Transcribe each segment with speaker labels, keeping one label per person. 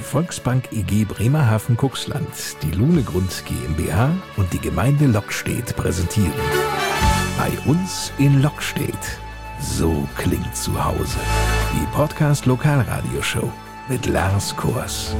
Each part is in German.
Speaker 1: Volksbank EG Bremerhaven-Cuxland, die Lunegrund GmbH und die Gemeinde Lockstedt präsentieren. Bei uns in Lockstedt. So klingt zu Hause. Die Podcast-Lokalradioshow mit Lars Kors.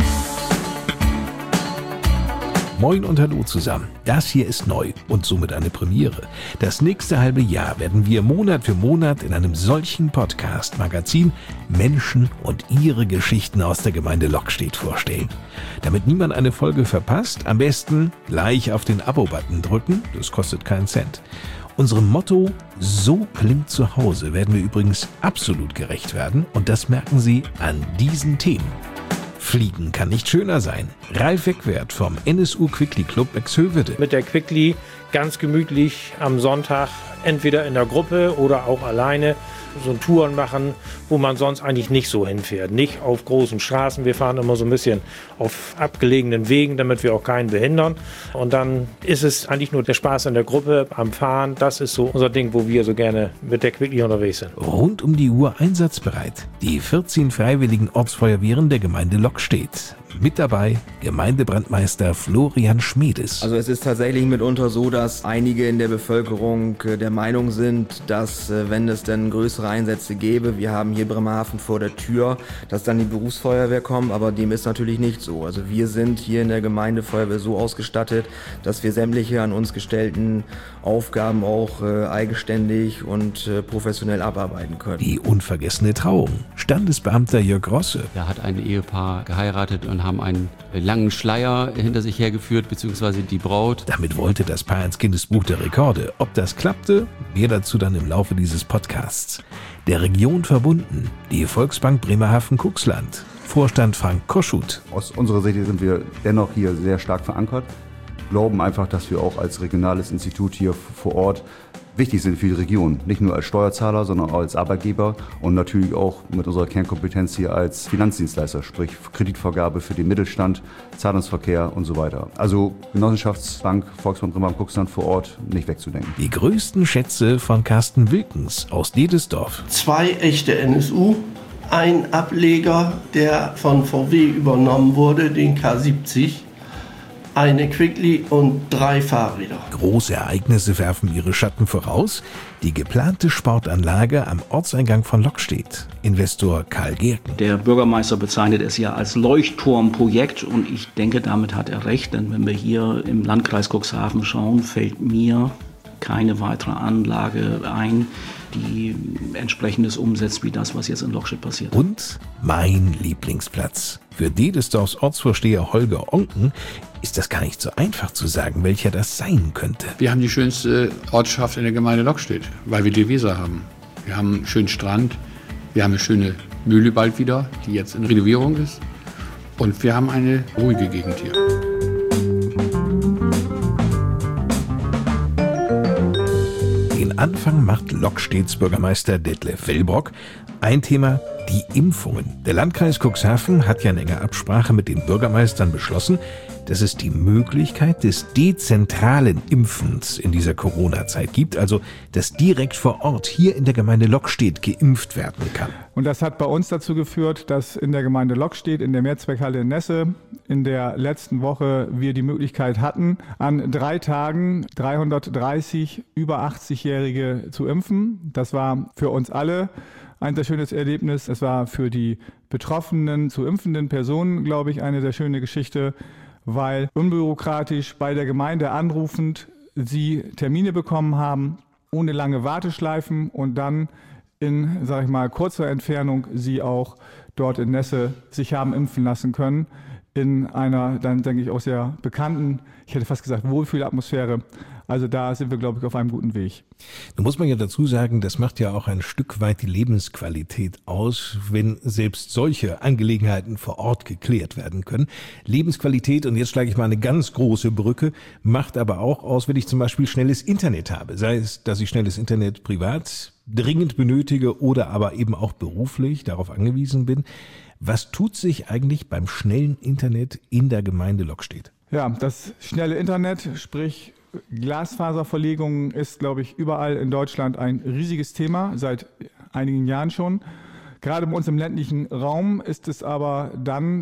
Speaker 1: Moin und hallo zusammen. Das hier ist neu und somit eine Premiere. Das nächste halbe Jahr werden wir Monat für Monat in einem solchen Podcast-Magazin Menschen und ihre Geschichten aus der Gemeinde Lockstedt vorstellen. Damit niemand eine Folge verpasst, am besten gleich auf den Abo-Button drücken. Das kostet keinen Cent. Unserem Motto "So klingt zu Hause" werden wir übrigens absolut gerecht werden und das merken Sie an diesen Themen. Fliegen kann nicht schöner sein. Ralf Wegwert vom NSU Quickly Club Exhövede.
Speaker 2: Mit der Quickly ganz gemütlich am Sonntag entweder in der Gruppe oder auch alleine so Touren machen, wo man sonst eigentlich nicht so hinfährt. Nicht auf großen Straßen. Wir fahren immer so ein bisschen auf abgelegenen Wegen, damit wir auch keinen behindern. Und dann ist es eigentlich nur der Spaß in der Gruppe, am Fahren. Das ist so unser Ding, wo wir so gerne mit der Quickly unterwegs sind.
Speaker 1: Rund um die Uhr einsatzbereit. Die 14 freiwilligen Ortsfeuerwehren der Gemeinde Lockstedt. Mit dabei Gemeindebrandmeister Florian Schmedes.
Speaker 3: Also es ist tatsächlich mitunter so, dass einige in der Bevölkerung der Meinung sind, dass wenn es denn größere Einsätze gäbe, wir haben hier Bremerhaven vor der Tür, dass dann die Berufsfeuerwehr kommt, aber dem ist natürlich nicht so. Also wir sind hier in der Gemeindefeuerwehr so ausgestattet, dass wir sämtliche an uns gestellten Aufgaben auch eigenständig und professionell abarbeiten können.
Speaker 1: Die unvergessene Trauung. Standesbeamter Jörg Rosse.
Speaker 4: Da hat ein Ehepaar geheiratet und haben einen langen Schleier hinter sich hergeführt, beziehungsweise die Braut.
Speaker 1: Damit wollte das Paar ins Guinness-Buch der Rekorde. Ob das klappte? Mehr dazu dann im Laufe dieses Podcasts. Der Region verbunden. Die Volksbank Bremerhaven-Cuxland. Vorstand Frank Koschut.
Speaker 5: Aus unserer Sicht sind wir dennoch hier sehr stark verankert. Glauben einfach, dass wir auch als regionales Institut hier vor Ort wichtig sind für die Region. Nicht nur als Steuerzahler, sondern auch als Arbeitgeber und natürlich auch mit unserer Kernkompetenz hier als Finanzdienstleister, sprich Kreditvergabe für den Mittelstand, Zahlungsverkehr und so weiter. Also Genossenschaftsbank, Volksbank Bremerhaven-Cuxland vor Ort nicht wegzudenken.
Speaker 1: Die größten Schätze von Carsten Wilkens aus Dedesdorf.
Speaker 6: 2 echte NSU, ein Ableger, der von VW übernommen wurde, den K70. Eine Quickly und 3 Fahrräder.
Speaker 1: Große Ereignisse werfen ihre Schatten voraus. Die geplante Sportanlage am Ortseingang von Lockstedt. Investor Karl Gerken.
Speaker 7: Der Bürgermeister bezeichnet es ja als Leuchtturmprojekt und ich denke, damit hat er recht. Denn wenn wir hier im Landkreis Cuxhaven schauen, fällt mir keine weitere Anlage ein, die entsprechendes umsetzt wie das, was jetzt in Lockstedt passiert.
Speaker 1: Und mein Lieblingsplatz. Für Dedesdorfs Ortsvorsteher Holger Onken ist das gar nicht so einfach zu sagen, welcher das sein könnte.
Speaker 8: Wir haben die schönste Ortschaft in der Gemeinde Lockstedt, weil wir die Weser haben. Wir haben einen schönen Strand, wir haben eine schöne Mühle bald wieder, die jetzt in Renovierung ist. Und wir haben eine ruhige Gegend hier.
Speaker 1: Den Anfang macht Lockstedts Bürgermeister Detlef Wellbrock. Ein Thema: die Impfungen. Der Landkreis Cuxhaven hat ja in enger Absprache mit den Bürgermeistern beschlossen, dass es die Möglichkeit des dezentralen Impfens in dieser Corona-Zeit gibt, also dass direkt vor Ort hier in der Gemeinde Lockstedt geimpft werden kann.
Speaker 9: Und das hat bei uns dazu geführt, dass in der Gemeinde Lockstedt, in der Mehrzweckhalle in Nesse, in der letzten Woche wir die Möglichkeit hatten, an 3 Tagen 330 über 80-Jährige zu impfen. Das war für uns alle ein sehr schönes Erlebnis. Es war für die betroffenen, zu impfenden Personen, glaube ich, eine sehr schöne Geschichte, weil unbürokratisch bei der Gemeinde anrufend sie Termine bekommen haben, ohne lange Warteschleifen und dann in, sage ich mal, kurzer Entfernung sie auch dort in Nesse sich haben impfen lassen können. In einer, dann denke ich, auch sehr bekannten, ich hätte fast gesagt, Wohlfühlatmosphäre. Also da sind wir, glaube ich, auf einem guten Weg.
Speaker 1: Da muss man ja dazu sagen, das macht ja auch ein Stück weit die Lebensqualität aus, wenn selbst solche Angelegenheiten vor Ort geklärt werden können. Lebensqualität, und jetzt schlage ich mal eine ganz große Brücke, macht aber auch aus, wenn ich zum Beispiel schnelles Internet habe. Sei es, dass ich schnelles Internet privat dringend benötige oder aber eben auch beruflich darauf angewiesen bin. Was tut sich eigentlich beim schnellen Internet in der Gemeinde Lockstedt?
Speaker 9: Ja, das schnelle Internet, sprich Glasfaserverlegung, ist, glaube ich, überall in Deutschland ein riesiges Thema, seit einigen Jahren schon. Gerade bei uns im ländlichen Raum ist es aber dann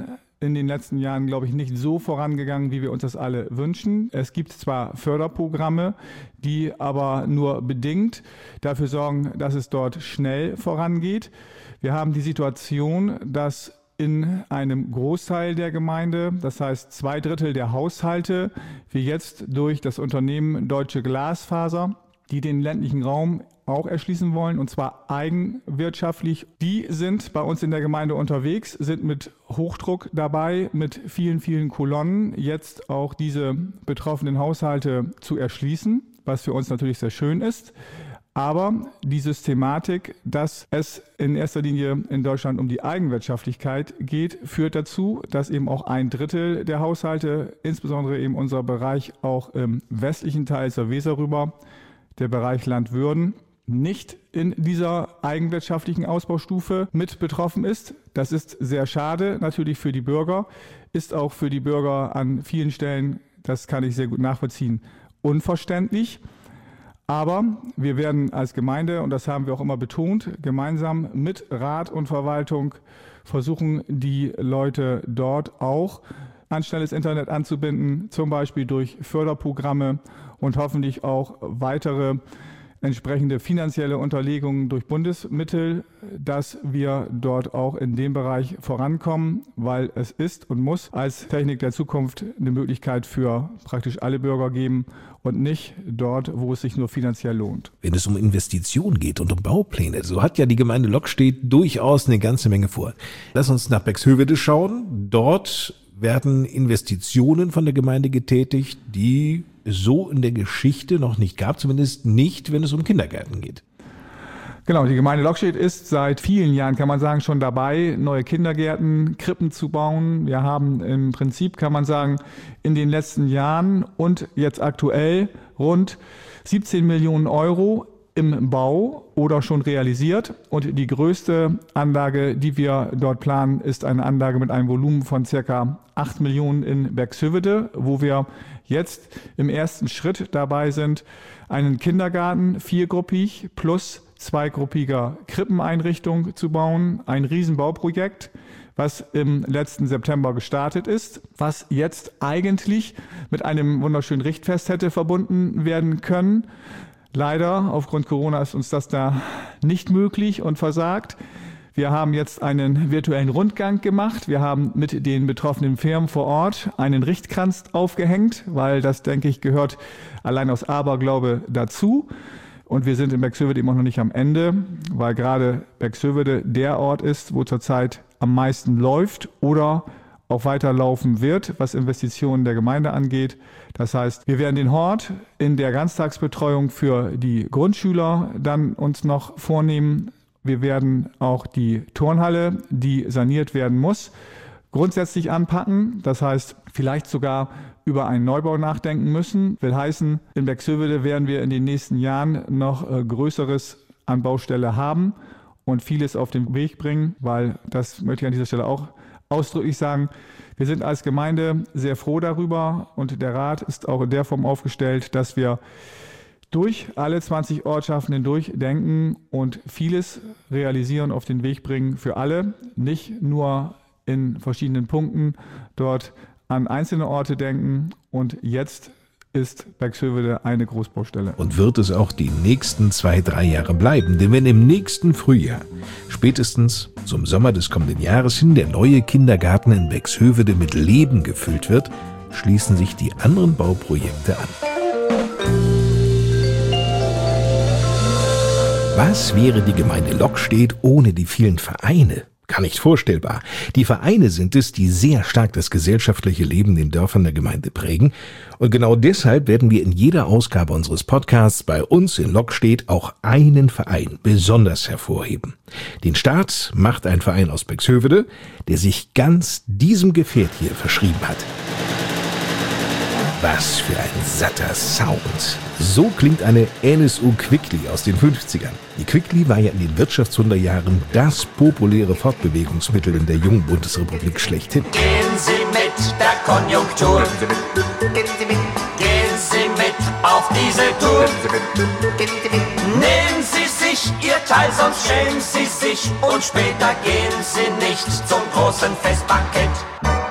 Speaker 9: in den letzten Jahren, glaube ich, nicht so vorangegangen, wie wir uns das alle wünschen. Es gibt zwar Förderprogramme, die aber nur bedingt dafür sorgen, dass es dort schnell vorangeht. Wir haben die Situation, dass in einem Großteil der Gemeinde, das heißt 2/3 der Haushalte, wir jetzt durch das Unternehmen Deutsche Glasfaser, die den ländlichen Raum auch erschließen wollen, und zwar eigenwirtschaftlich. Die sind bei uns in der Gemeinde unterwegs, sind mit Hochdruck dabei, mit vielen, vielen Kolonnen jetzt auch diese betroffenen Haushalte zu erschließen, was für uns natürlich sehr schön ist. Aber die Systematik, dass es in erster Linie in Deutschland um die Eigenwirtschaftlichkeit geht, führt dazu, dass eben auch 1/3 der Haushalte, insbesondere eben unser Bereich auch im westlichen Teil zur Weser rüber, der Bereich Landwürden, nicht in dieser eigenwirtschaftlichen Ausbaustufe mit betroffen ist. Das ist sehr schade, natürlich für die Bürger, ist auch für die Bürger an vielen Stellen, das kann ich sehr gut nachvollziehen, unverständlich. Aber wir werden als Gemeinde, und das haben wir auch immer betont, gemeinsam mit Rat und Verwaltung versuchen, die Leute dort auch an schnelles Internet anzubinden, zum Beispiel durch Förderprogramme und hoffentlich auch weitere entsprechende finanzielle Unterlegungen durch Bundesmittel, dass wir dort auch in dem Bereich vorankommen, weil es ist und muss als Technik der Zukunft eine Möglichkeit für praktisch alle Bürger geben und nicht dort, wo es sich nur finanziell lohnt.
Speaker 1: Wenn es um Investitionen geht und um Baupläne, so hat ja die Gemeinde Lockstedt durchaus eine ganze Menge vor. Lass uns nach Bexhövede schauen. Dort werden Investitionen von der Gemeinde getätigt, die es so in der Geschichte noch nicht gab, zumindest nicht, wenn es um Kindergärten geht.
Speaker 9: Genau, die Gemeinde Lockstedt ist seit vielen Jahren, kann man sagen, schon dabei, neue Kindergärten, Krippen zu bauen. Wir haben im Prinzip, kann man sagen, in den letzten Jahren und jetzt aktuell rund 17 Millionen Euro im Bau oder schon realisiert. Und die größte Anlage, die wir dort planen, ist eine Anlage mit einem Volumen von ca. 8 Millionen in Bexhövede, wo wir jetzt im ersten Schritt dabei sind, einen Kindergarten 4-gruppig plus 2-gruppiger Krippeneinrichtung zu bauen. Ein Riesenbauprojekt, was im letzten September gestartet ist, was jetzt eigentlich mit einem wunderschönen Richtfest hätte verbunden werden können. Leider, aufgrund Corona ist uns das da nicht möglich und versagt. Wir haben jetzt einen virtuellen Rundgang gemacht. Wir haben mit den betroffenen Firmen vor Ort einen Richtkranz aufgehängt, weil das, denke ich, gehört allein aus Aberglaube dazu. Und wir sind in Bexhövede immer noch nicht am Ende, weil gerade Bexhövede der Ort ist, wo zurzeit am meisten läuft oder auch weiterlaufen wird, was Investitionen der Gemeinde angeht. Das heißt, wir werden den Hort in der Ganztagsbetreuung für die Grundschüler dann uns noch vornehmen. Wir werden auch die Turnhalle, die saniert werden muss, grundsätzlich anpacken. Das heißt, vielleicht sogar über einen Neubau nachdenken müssen. Will heißen, in Bexhövede werden wir in den nächsten Jahren noch Größeres an Baustelle haben und vieles auf den Weg bringen, weil, das möchte ich an dieser Stelle auch ausdrücklich sagen, wir sind als Gemeinde sehr froh darüber und der Rat ist auch in der Form aufgestellt, dass wir durch alle 20 Ortschaften hindurch denken und vieles realisieren, auf den Weg bringen für alle, nicht nur in verschiedenen Punkten dort an einzelne Orte denken. Und jetzt ist Bexhövede eine Großbaustelle.
Speaker 1: Und wird es auch die nächsten 2-3 Jahre bleiben. Denn wenn im nächsten Frühjahr, spätestens zum Sommer des kommenden Jahres hin, der neue Kindergarten in Bexhövede mit Leben gefüllt wird, schließen sich die anderen Bauprojekte an. Was wäre die Gemeinde Lockstedt ohne die vielen Vereine? Gar nicht vorstellbar. Die Vereine sind es, die sehr stark das gesellschaftliche Leben in den Dörfern der Gemeinde prägen. Und genau deshalb werden wir in jeder Ausgabe unseres Podcasts bei uns in Lockstedt auch einen Verein besonders hervorheben. Den Start macht ein Verein aus Bexhövede, der sich ganz diesem Gefährt hier verschrieben hat. Was für ein satter Sound. So klingt eine NSU Quickly aus den 50ern. Die Quickly war ja in den Wirtschaftswunderjahren das populäre Fortbewegungsmittel in der jungen Bundesrepublik schlechthin.
Speaker 10: Gehen Sie mit der Konjunktur. Gehen Sie mit auf diese Tour. Nehmen Sie sich Ihr Teil, sonst schämen Sie sich. Und später gehen Sie nicht zum großen Festbankett.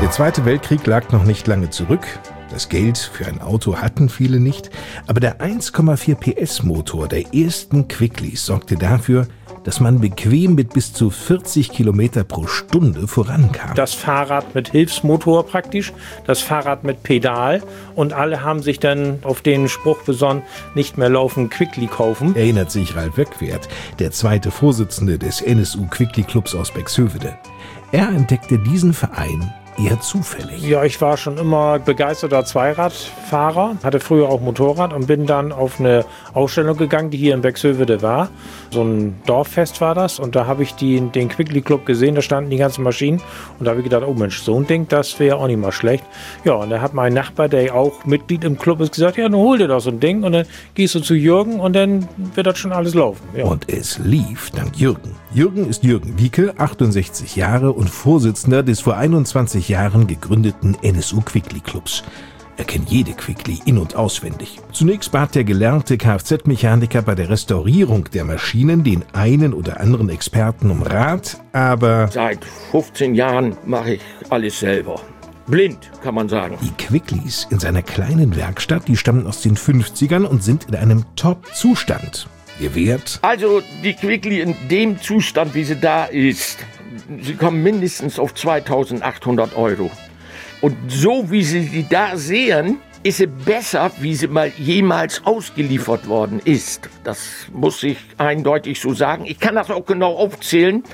Speaker 1: Der Zweite Weltkrieg lag noch nicht lange zurück. Das Geld für ein Auto hatten viele nicht. Aber der 1,4 PS Motor der ersten Quicklies sorgte dafür, dass man bequem mit bis zu 40 Kilometer pro Stunde vorankam.
Speaker 2: Das Fahrrad mit Hilfsmotor praktisch, das Fahrrad mit Pedal und alle haben sich dann auf den Spruch besonnen, nicht mehr laufen, Quickly kaufen.
Speaker 1: Erinnert sich Ralf Wegwert, der zweite Vorsitzende des NSU Quickly Clubs aus Bexhövede. Er entdeckte diesen Verein eher zufällig.
Speaker 2: Ja, ich war schon immer begeisterter Zweiradfahrer, hatte früher auch Motorrad und bin dann auf eine Ausstellung gegangen, die hier in Bexhövede war. So ein Dorffest war das und da habe ich den Quickly Club gesehen, da standen die ganzen Maschinen und da habe ich gedacht, oh Mensch, so ein Ding, das wäre auch nicht mal schlecht. Ja, und da hat mein Nachbar, der auch Mitglied im Club ist, gesagt, ja, dann hol dir doch so ein Ding und dann gehst du zu Jürgen und dann wird das schon alles laufen. Ja.
Speaker 1: Und es lief dank Jürgen. Jürgen ist Jürgen Wieke, 68 Jahre und Vorsitzender des vor 21 Jahren gegründeten NSU Quickly Clubs. Er kennt jede Quickly in- und auswendig. Zunächst bat der gelernte Kfz-Mechaniker bei der Restaurierung der Maschinen den einen oder anderen Experten um Rat, aber
Speaker 11: seit 15 Jahren mache ich alles selber. Blind, kann man sagen.
Speaker 1: Die Quicklys in seiner kleinen Werkstatt, die stammen aus den 50ern und sind in einem Top-Zustand. Ihr Wert?
Speaker 11: Also die Quickly in dem Zustand, wie sie da ist, sie kommen mindestens auf 2.800 Euro. Und so wie Sie sie da sehen, ist sie besser, wie sie mal jemals ausgeliefert worden ist. Das muss ich eindeutig so sagen. Ich kann das auch genau aufzählen.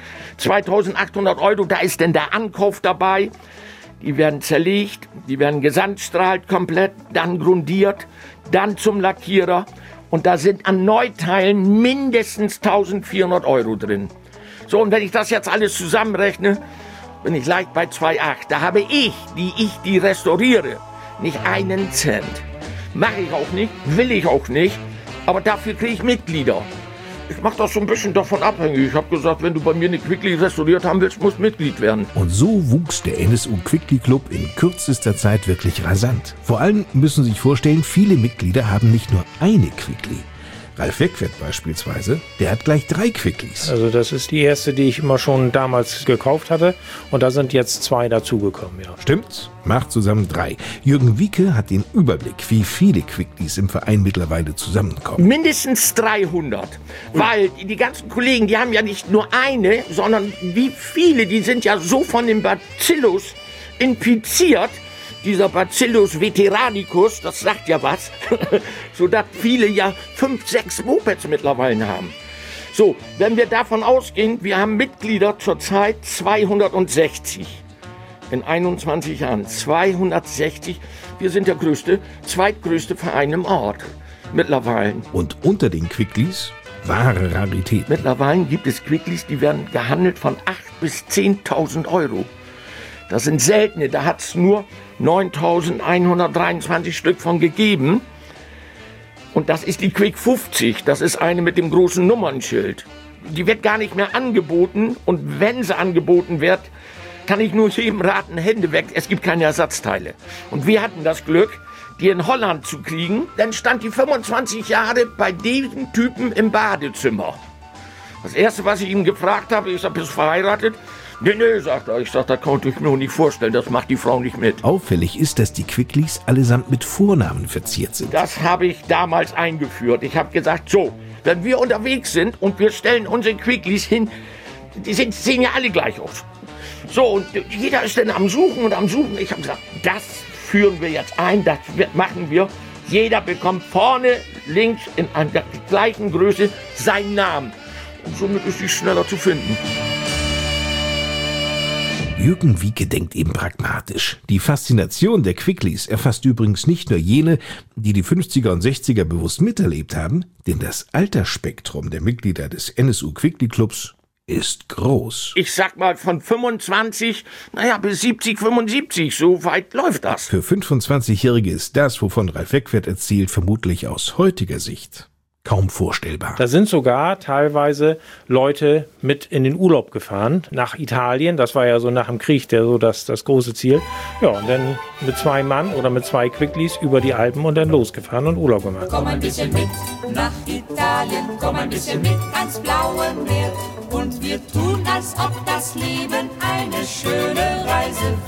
Speaker 11: 2.800 Euro, da ist denn der Ankauf dabei. Die werden zerlegt, die werden gesandstrahlt komplett, dann grundiert, dann zum Lackierer. Und da sind an Neuteilen mindestens 1.400 Euro drin. So, und wenn ich das jetzt alles zusammenrechne, bin ich leicht bei 2,8. Da habe ich, die restauriere, nicht einen Cent. Mache ich auch nicht, will ich auch nicht, aber dafür kriege ich Mitglieder. Ich mache das so ein bisschen davon abhängig. Ich habe gesagt, wenn du bei mir eine Quickly restauriert haben willst, musst du Mitglied werden.
Speaker 1: Und so wuchs der NSU Quickly Club in kürzester Zeit wirklich rasant. Vor allem müssen Sie sich vorstellen, viele Mitglieder haben nicht nur eine Quickly. Ralf Wegwert beispielsweise, der hat gleich 3 Quicklys.
Speaker 2: Also das ist die erste, die ich immer schon damals gekauft hatte. Und da sind jetzt 2 dazugekommen, ja.
Speaker 1: Stimmt's? Macht zusammen 3. Jürgen Wieke hat den Überblick, wie viele Quicklys im Verein mittlerweile zusammenkommen.
Speaker 11: Mindestens 300. Weil die ganzen Kollegen, die haben ja nicht nur eine, sondern wie viele, die sind ja so von dem Bacillus infiziert, dieser Bacillus veteranicus, das sagt ja was, sodass viele ja 5, 6 Mopeds mittlerweile haben. So, wenn wir davon ausgehen, wir haben Mitglieder zurzeit 260. In 21 Jahren 260. Wir sind der zweitgrößte Verein im Ort mittlerweile.
Speaker 1: Und unter den Quicklys wahre Rarität.
Speaker 11: Mittlerweile gibt es Quicklys, die werden gehandelt von 8.000 bis 10.000 Euro. Das sind seltene, da hat es nur 9.123 Stück von gegeben. Und das ist die Quick 50, das ist eine mit dem großen Nummernschild. Die wird gar nicht mehr angeboten und wenn sie angeboten wird, kann ich nur jedem raten, Hände weg, es gibt keine Ersatzteile. Und wir hatten das Glück, die in Holland zu kriegen, dann stand die 25 Jahre bei diesem Typen im Badezimmer. Das erste, was ich ihm gefragt habe, ich sag, bist du verheiratet? Nee, sagt er. Ich sag, das konnte ich mir nicht vorstellen, das macht die Frau nicht mit.
Speaker 1: Auffällig ist, dass die Quicklys allesamt mit Vornamen verziert sind.
Speaker 11: Das habe ich damals eingeführt. Ich habe gesagt, so, wenn wir unterwegs sind und wir stellen unsere Quicklys hin, sehen ja alle gleich aus. So, und jeder ist dann am Suchen und am Suchen. Ich habe gesagt, das führen wir jetzt ein, das machen wir. Jeder bekommt vorne, links, in der gleichen Größe seinen Namen. Und somit ist sie schneller zu finden.
Speaker 1: Jürgen Wieke denkt eben pragmatisch. Die Faszination der Quicklys erfasst übrigens nicht nur jene, die die 50er und 60er bewusst miterlebt haben, denn das Altersspektrum der Mitglieder des NSU Quickly Clubs ist groß.
Speaker 11: Ich sag mal von 25, bis 70, 75, so weit läuft das.
Speaker 1: Für 25-Jährige ist das, wovon Ralf Wegwert erzählt, vermutlich aus heutiger Sicht kaum vorstellbar.
Speaker 2: Da sind sogar teilweise Leute mit in den Urlaub gefahren, nach Italien. Das war ja so nach dem Krieg das große Ziel. Ja, und dann mit 2 Mann oder mit 2 Quicklys über die Alpen und dann losgefahren und Urlaub gemacht.
Speaker 10: Komm ein bisschen mit nach Italien, komm ein bisschen mit ans blaue Meer. Und wir tun, als ob das Leben eine schöne Reise wäre.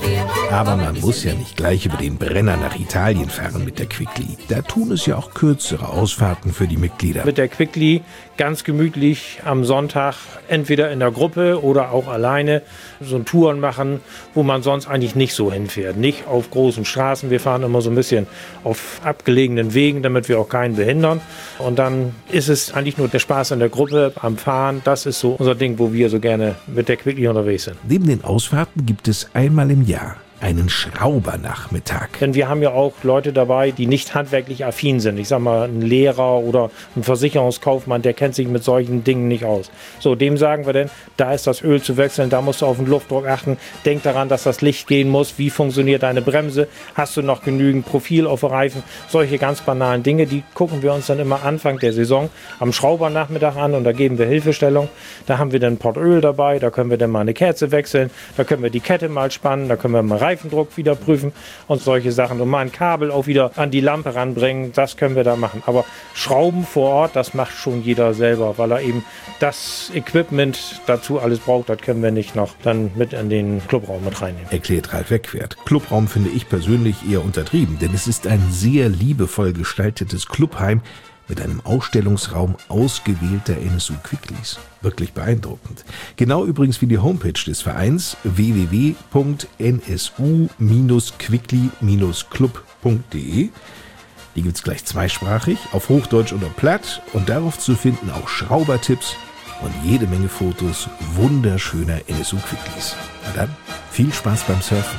Speaker 1: Aber man muss ja nicht gleich über den Brenner nach Italien fahren mit der Quickly. Da tun es ja auch kürzere Ausfahrten für die Mitglieder.
Speaker 2: Mit der Quickly ganz gemütlich am Sonntag entweder in der Gruppe oder auch alleine so Touren machen, wo man sonst eigentlich nicht so hinfährt. Nicht auf großen Straßen. Wir fahren immer so ein bisschen auf abgelegenen Wegen, damit wir auch keinen behindern. Und dann ist es eigentlich nur der Spaß in der Gruppe am Fahren. Das ist so unser Ding, wo wir so gerne mit der Quickly unterwegs sind.
Speaker 1: Neben den Ausfahrten gibt es einmal im Jahr einen Schraubernachmittag.
Speaker 2: Denn wir haben ja auch Leute dabei, die nicht handwerklich affin sind. Ich sag mal, ein Lehrer oder ein Versicherungskaufmann, der kennt sich mit solchen Dingen nicht aus. So, dem sagen wir denn, da ist das Öl zu wechseln, da musst du auf den Luftdruck achten. Denk daran, dass das Licht gehen muss. Wie funktioniert deine Bremse? Hast du noch genügend Profil auf den Reifen? Solche ganz banalen Dinge, die gucken wir uns dann immer Anfang der Saison am Schraubernachmittag an und da geben wir Hilfestellung. Da haben wir dann ein Pott Öl dabei, da können wir dann mal eine Kerze wechseln, da können wir die Kette mal spannen, da können wir mal Reifendruck wieder prüfen und solche Sachen. Und mal ein Kabel auch wieder an die Lampe ranbringen, das können wir da machen. Aber Schrauben vor Ort, das macht schon jeder selber, weil er eben das Equipment dazu alles braucht. Das können wir nicht noch dann mit in den Clubraum mit reinnehmen.
Speaker 1: Erklärt Ralf Wegwert. Clubraum finde ich persönlich eher untertrieben, denn es ist ein sehr liebevoll gestaltetes Clubheim mit einem Ausstellungsraum ausgewählter NSU Quicklys. Wirklich beeindruckend. Genau übrigens wie die Homepage des Vereins www.nsu-quickly-club.de. Die gibt's gleich zweisprachig, auf Hochdeutsch oder Platt und darauf zu finden auch Schraubertipps und jede Menge Fotos wunderschöner NSU Quicklys. Na dann, viel Spaß beim Surfen.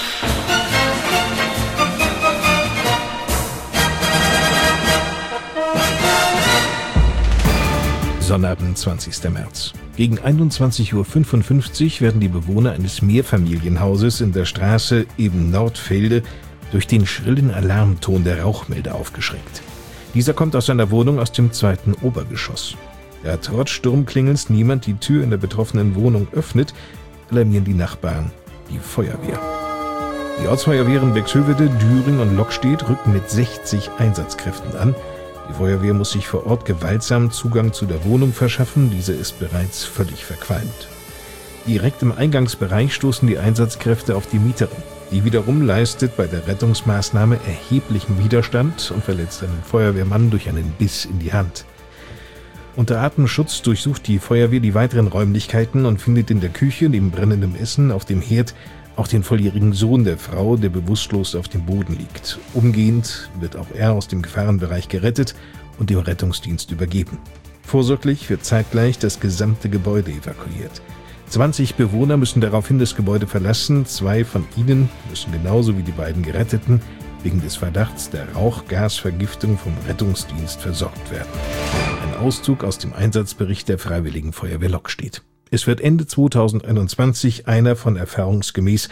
Speaker 1: Sonnabend, 20. März. Gegen 21.55 Uhr werden die Bewohner eines Mehrfamilienhauses in der Straße eben Nordfelde durch den schrillen Alarmton der Rauchmelder aufgeschreckt. Dieser kommt aus seiner Wohnung aus dem 2. Obergeschoss. Da trotz Sturmklingelns niemand die Tür in der betroffenen Wohnung öffnet, alarmieren die Nachbarn die Feuerwehr. Die Ortsfeuerwehren Bexhövede, Düring und Lockstedt rücken mit 60 Einsatzkräften an. Die Feuerwehr muss sich vor Ort gewaltsam Zugang zu der Wohnung verschaffen, diese ist bereits völlig verqualmt. Direkt im Eingangsbereich stoßen die Einsatzkräfte auf die Mieterin. Die wiederum leistet bei der Rettungsmaßnahme erheblichen Widerstand und verletzt einen Feuerwehrmann durch einen Biss in die Hand. Unter Atemschutz durchsucht die Feuerwehr die weiteren Räumlichkeiten und findet in der Küche neben brennendem Essen auf dem Herd auch den volljährigen Sohn der Frau, der bewusstlos auf dem Boden liegt. Umgehend wird auch er aus dem Gefahrenbereich gerettet und dem Rettungsdienst übergeben. Vorsorglich wird zeitgleich das gesamte Gebäude evakuiert. 20 Bewohner müssen daraufhin das Gebäude verlassen. 2 von ihnen müssen genauso wie die beiden Geretteten wegen des Verdachts der Rauchgasvergiftung vom Rettungsdienst versorgt werden. Ein Auszug aus dem Einsatzbericht der Freiwilligen Feuerwehr Lockstedt. Es wird Ende 2021 einer von erfahrungsgemäß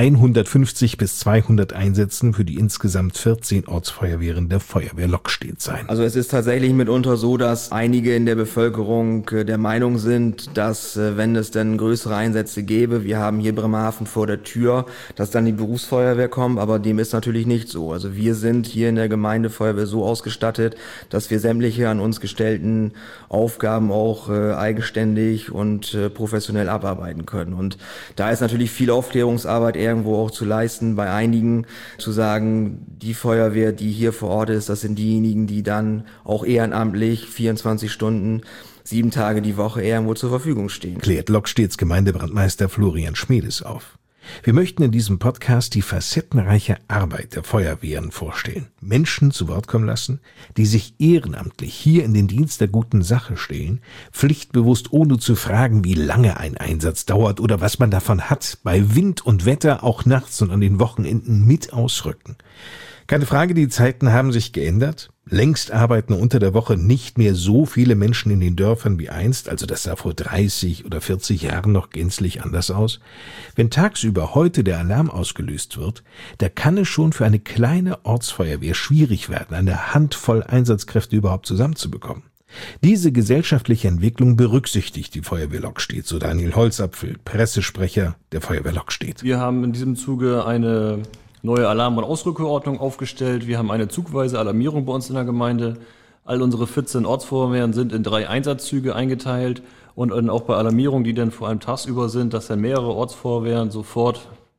Speaker 1: 150 bis 200 Einsätzen für die insgesamt 14 Ortsfeuerwehren der Feuerwehr Lockstedt sein.
Speaker 3: Also es ist tatsächlich mitunter so, dass einige in der Bevölkerung der Meinung sind, dass wenn es denn größere Einsätze gäbe, wir haben hier Bremerhaven vor der Tür, dass dann die Berufsfeuerwehr kommt, aber dem ist natürlich nicht so. Also wir sind hier in der Gemeindefeuerwehr so ausgestattet, dass wir sämtliche an uns gestellten Aufgaben auch eigenständig und professionell abarbeiten können. Und da ist natürlich viel Aufklärungsarbeit irgendwo auch zu leisten, bei einigen zu sagen, die Feuerwehr, die hier vor Ort ist, das sind diejenigen, die dann auch ehrenamtlich 24 Stunden, 7 Tage die Woche irgendwo zur Verfügung stehen.
Speaker 1: Klärt Lockstedts Gemeindebrandmeister Florian Schmedes auf. Wir möchten in diesem Podcast die facettenreiche Arbeit der Feuerwehren vorstellen. Menschen zu Wort kommen lassen, die sich ehrenamtlich hier in den Dienst der guten Sache stellen, pflichtbewusst ohne zu fragen, wie lange ein Einsatz dauert oder was man davon hat, bei Wind und Wetter auch nachts und an den Wochenenden mit ausrücken. Keine Frage, die Zeiten haben sich geändert. Längst arbeiten unter der Woche nicht mehr so viele Menschen in den Dörfern wie einst, also das sah vor 30 oder 40 Jahren noch gänzlich anders aus. Wenn tagsüber heute der Alarm ausgelöst wird, da kann es schon für eine kleine Ortsfeuerwehr schwierig werden, eine Handvoll Einsatzkräfte überhaupt zusammenzubekommen. Diese gesellschaftliche Entwicklung berücksichtigt die Feuerwehr Lockstedt, so Daniel Holzapfel, Pressesprecher der Feuerwehr Lockstedt.
Speaker 12: Wir haben in diesem Zuge eine neue Alarm- und Ausrückeordnung aufgestellt. Wir haben eine zugweise Alarmierung bei uns in der Gemeinde. All unsere 14 Ortsfeuerwehren sind in 3 Einsatzzüge eingeteilt und auch bei Alarmierungen, die dann vor allem tagsüber sind, dass dann mehrere Ortsfeuerwehren sofort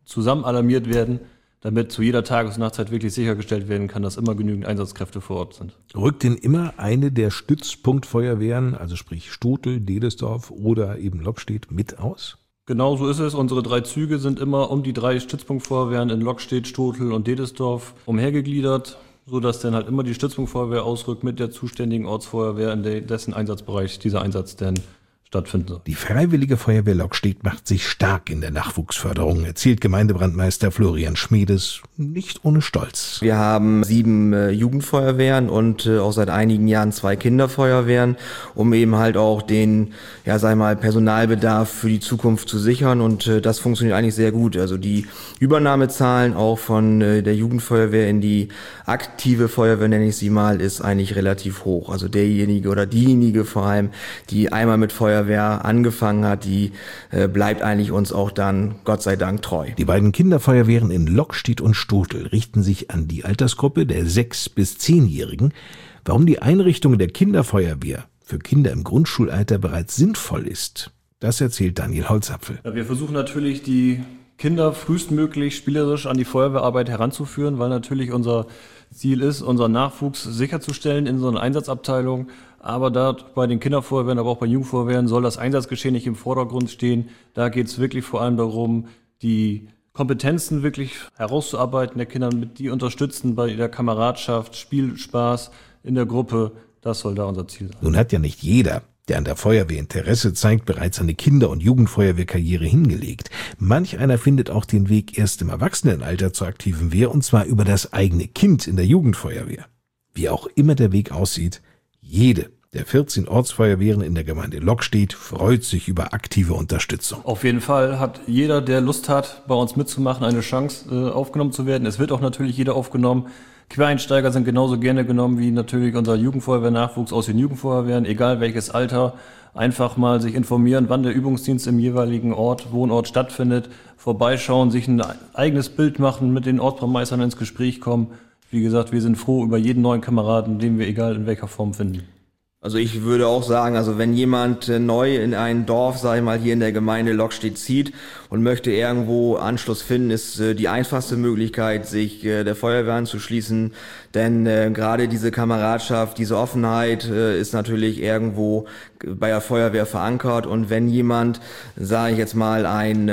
Speaker 12: zusammen alarmiert werden, damit zu jeder Tages- und Nachtzeit wirklich sichergestellt werden kann, dass immer genügend Einsatzkräfte vor Ort sind.
Speaker 1: Rückt denn immer eine der Stützpunktfeuerwehren, also sprich Stotel, Dedesdorf oder eben Lockstedt, mit aus?
Speaker 12: Genau so ist es. Unsere 3 Züge sind immer um die 3 Stützpunktfeuerwehren in Lockstedt, Stotel und Dedesdorf umhergegliedert, sodass dann halt immer die Stützpunktfeuerwehr ausrückt mit der zuständigen Ortsfeuerwehr, in dessen Einsatzbereich dieser Einsatz denn stattfinden soll.
Speaker 1: Die Freiwillige Feuerwehr Lockstedt macht sich stark in der Nachwuchsförderung, erzählt Gemeindebrandmeister Florian Schmedes, nicht ohne Stolz.
Speaker 3: Wir haben 7 Jugendfeuerwehren und auch seit einigen Jahren 2 Kinderfeuerwehren, um eben halt auch den, Personalbedarf für die Zukunft zu sichern, und das funktioniert eigentlich sehr gut. Also die Übernahmezahlen auch von der Jugendfeuerwehr in die aktive Feuerwehr, nenne ich sie mal, ist eigentlich relativ hoch. Also derjenige oder diejenige vor allem, die einmal mit Feuerwehr angefangen hat, die bleibt eigentlich uns auch dann Gott sei Dank treu.
Speaker 1: Die beiden Kinderfeuerwehren in Lockstedt und Stotel richten sich an die Altersgruppe der 6- bis 10-Jährigen. Warum die Einrichtung der Kinderfeuerwehr für Kinder im Grundschulalter bereits sinnvoll ist, das erzählt Daniel Holzapfel.
Speaker 12: Ja, wir versuchen natürlich, die Kinder frühestmöglich spielerisch an die Feuerwehrarbeit heranzuführen, weil natürlich unser Ziel ist, unseren Nachwuchs sicherzustellen in so einer Einsatzabteilung. Aber da bei den Kinderfeuerwehren, aber auch bei Jugendfeuerwehren soll das Einsatzgeschehen nicht im Vordergrund stehen. Da geht es wirklich vor allem darum, die Kompetenzen wirklich herauszuarbeiten der Kinder, mit die unterstützen bei der Kameradschaft, Spielspaß in der Gruppe. Das soll da unser Ziel sein.
Speaker 1: Nun hat ja nicht jeder, der an der Feuerwehr Interesse zeigt, bereits eine Kinder- und Jugendfeuerwehrkarriere hingelegt. Manch einer findet auch den Weg erst im Erwachsenenalter zur aktiven Wehr, und zwar über das eigene Kind in der Jugendfeuerwehr. Wie auch immer der Weg aussieht, jede der 14 Ortsfeuerwehren in der Gemeinde Lockstedt freut sich über aktive Unterstützung.
Speaker 12: Auf jeden Fall hat jeder, der Lust hat, bei uns mitzumachen, eine Chance, aufgenommen zu werden. Es wird auch natürlich jeder aufgenommen. Quereinsteiger sind genauso gerne genommen wie natürlich unser Jugendfeuerwehr-Nachwuchs aus den Jugendfeuerwehren, egal welches Alter. Einfach mal sich informieren, wann der Übungsdienst im jeweiligen Wohnort stattfindet, vorbeischauen, sich ein eigenes Bild machen, mit den Ortsbrandmeistern ins Gespräch kommen. Wie gesagt, wir sind froh über jeden neuen Kameraden, den wir egal in welcher Form finden.
Speaker 3: Also ich würde auch sagen, also wenn jemand neu in ein Dorf, sage ich mal, hier in der Gemeinde Lockstedt zieht und möchte irgendwo Anschluss finden, ist die einfachste Möglichkeit, sich der Feuerwehr anzuschließen. Denn gerade diese Kameradschaft, diese Offenheit ist natürlich irgendwo bei der Feuerwehr verankert. Und wenn jemand, sage ich jetzt mal,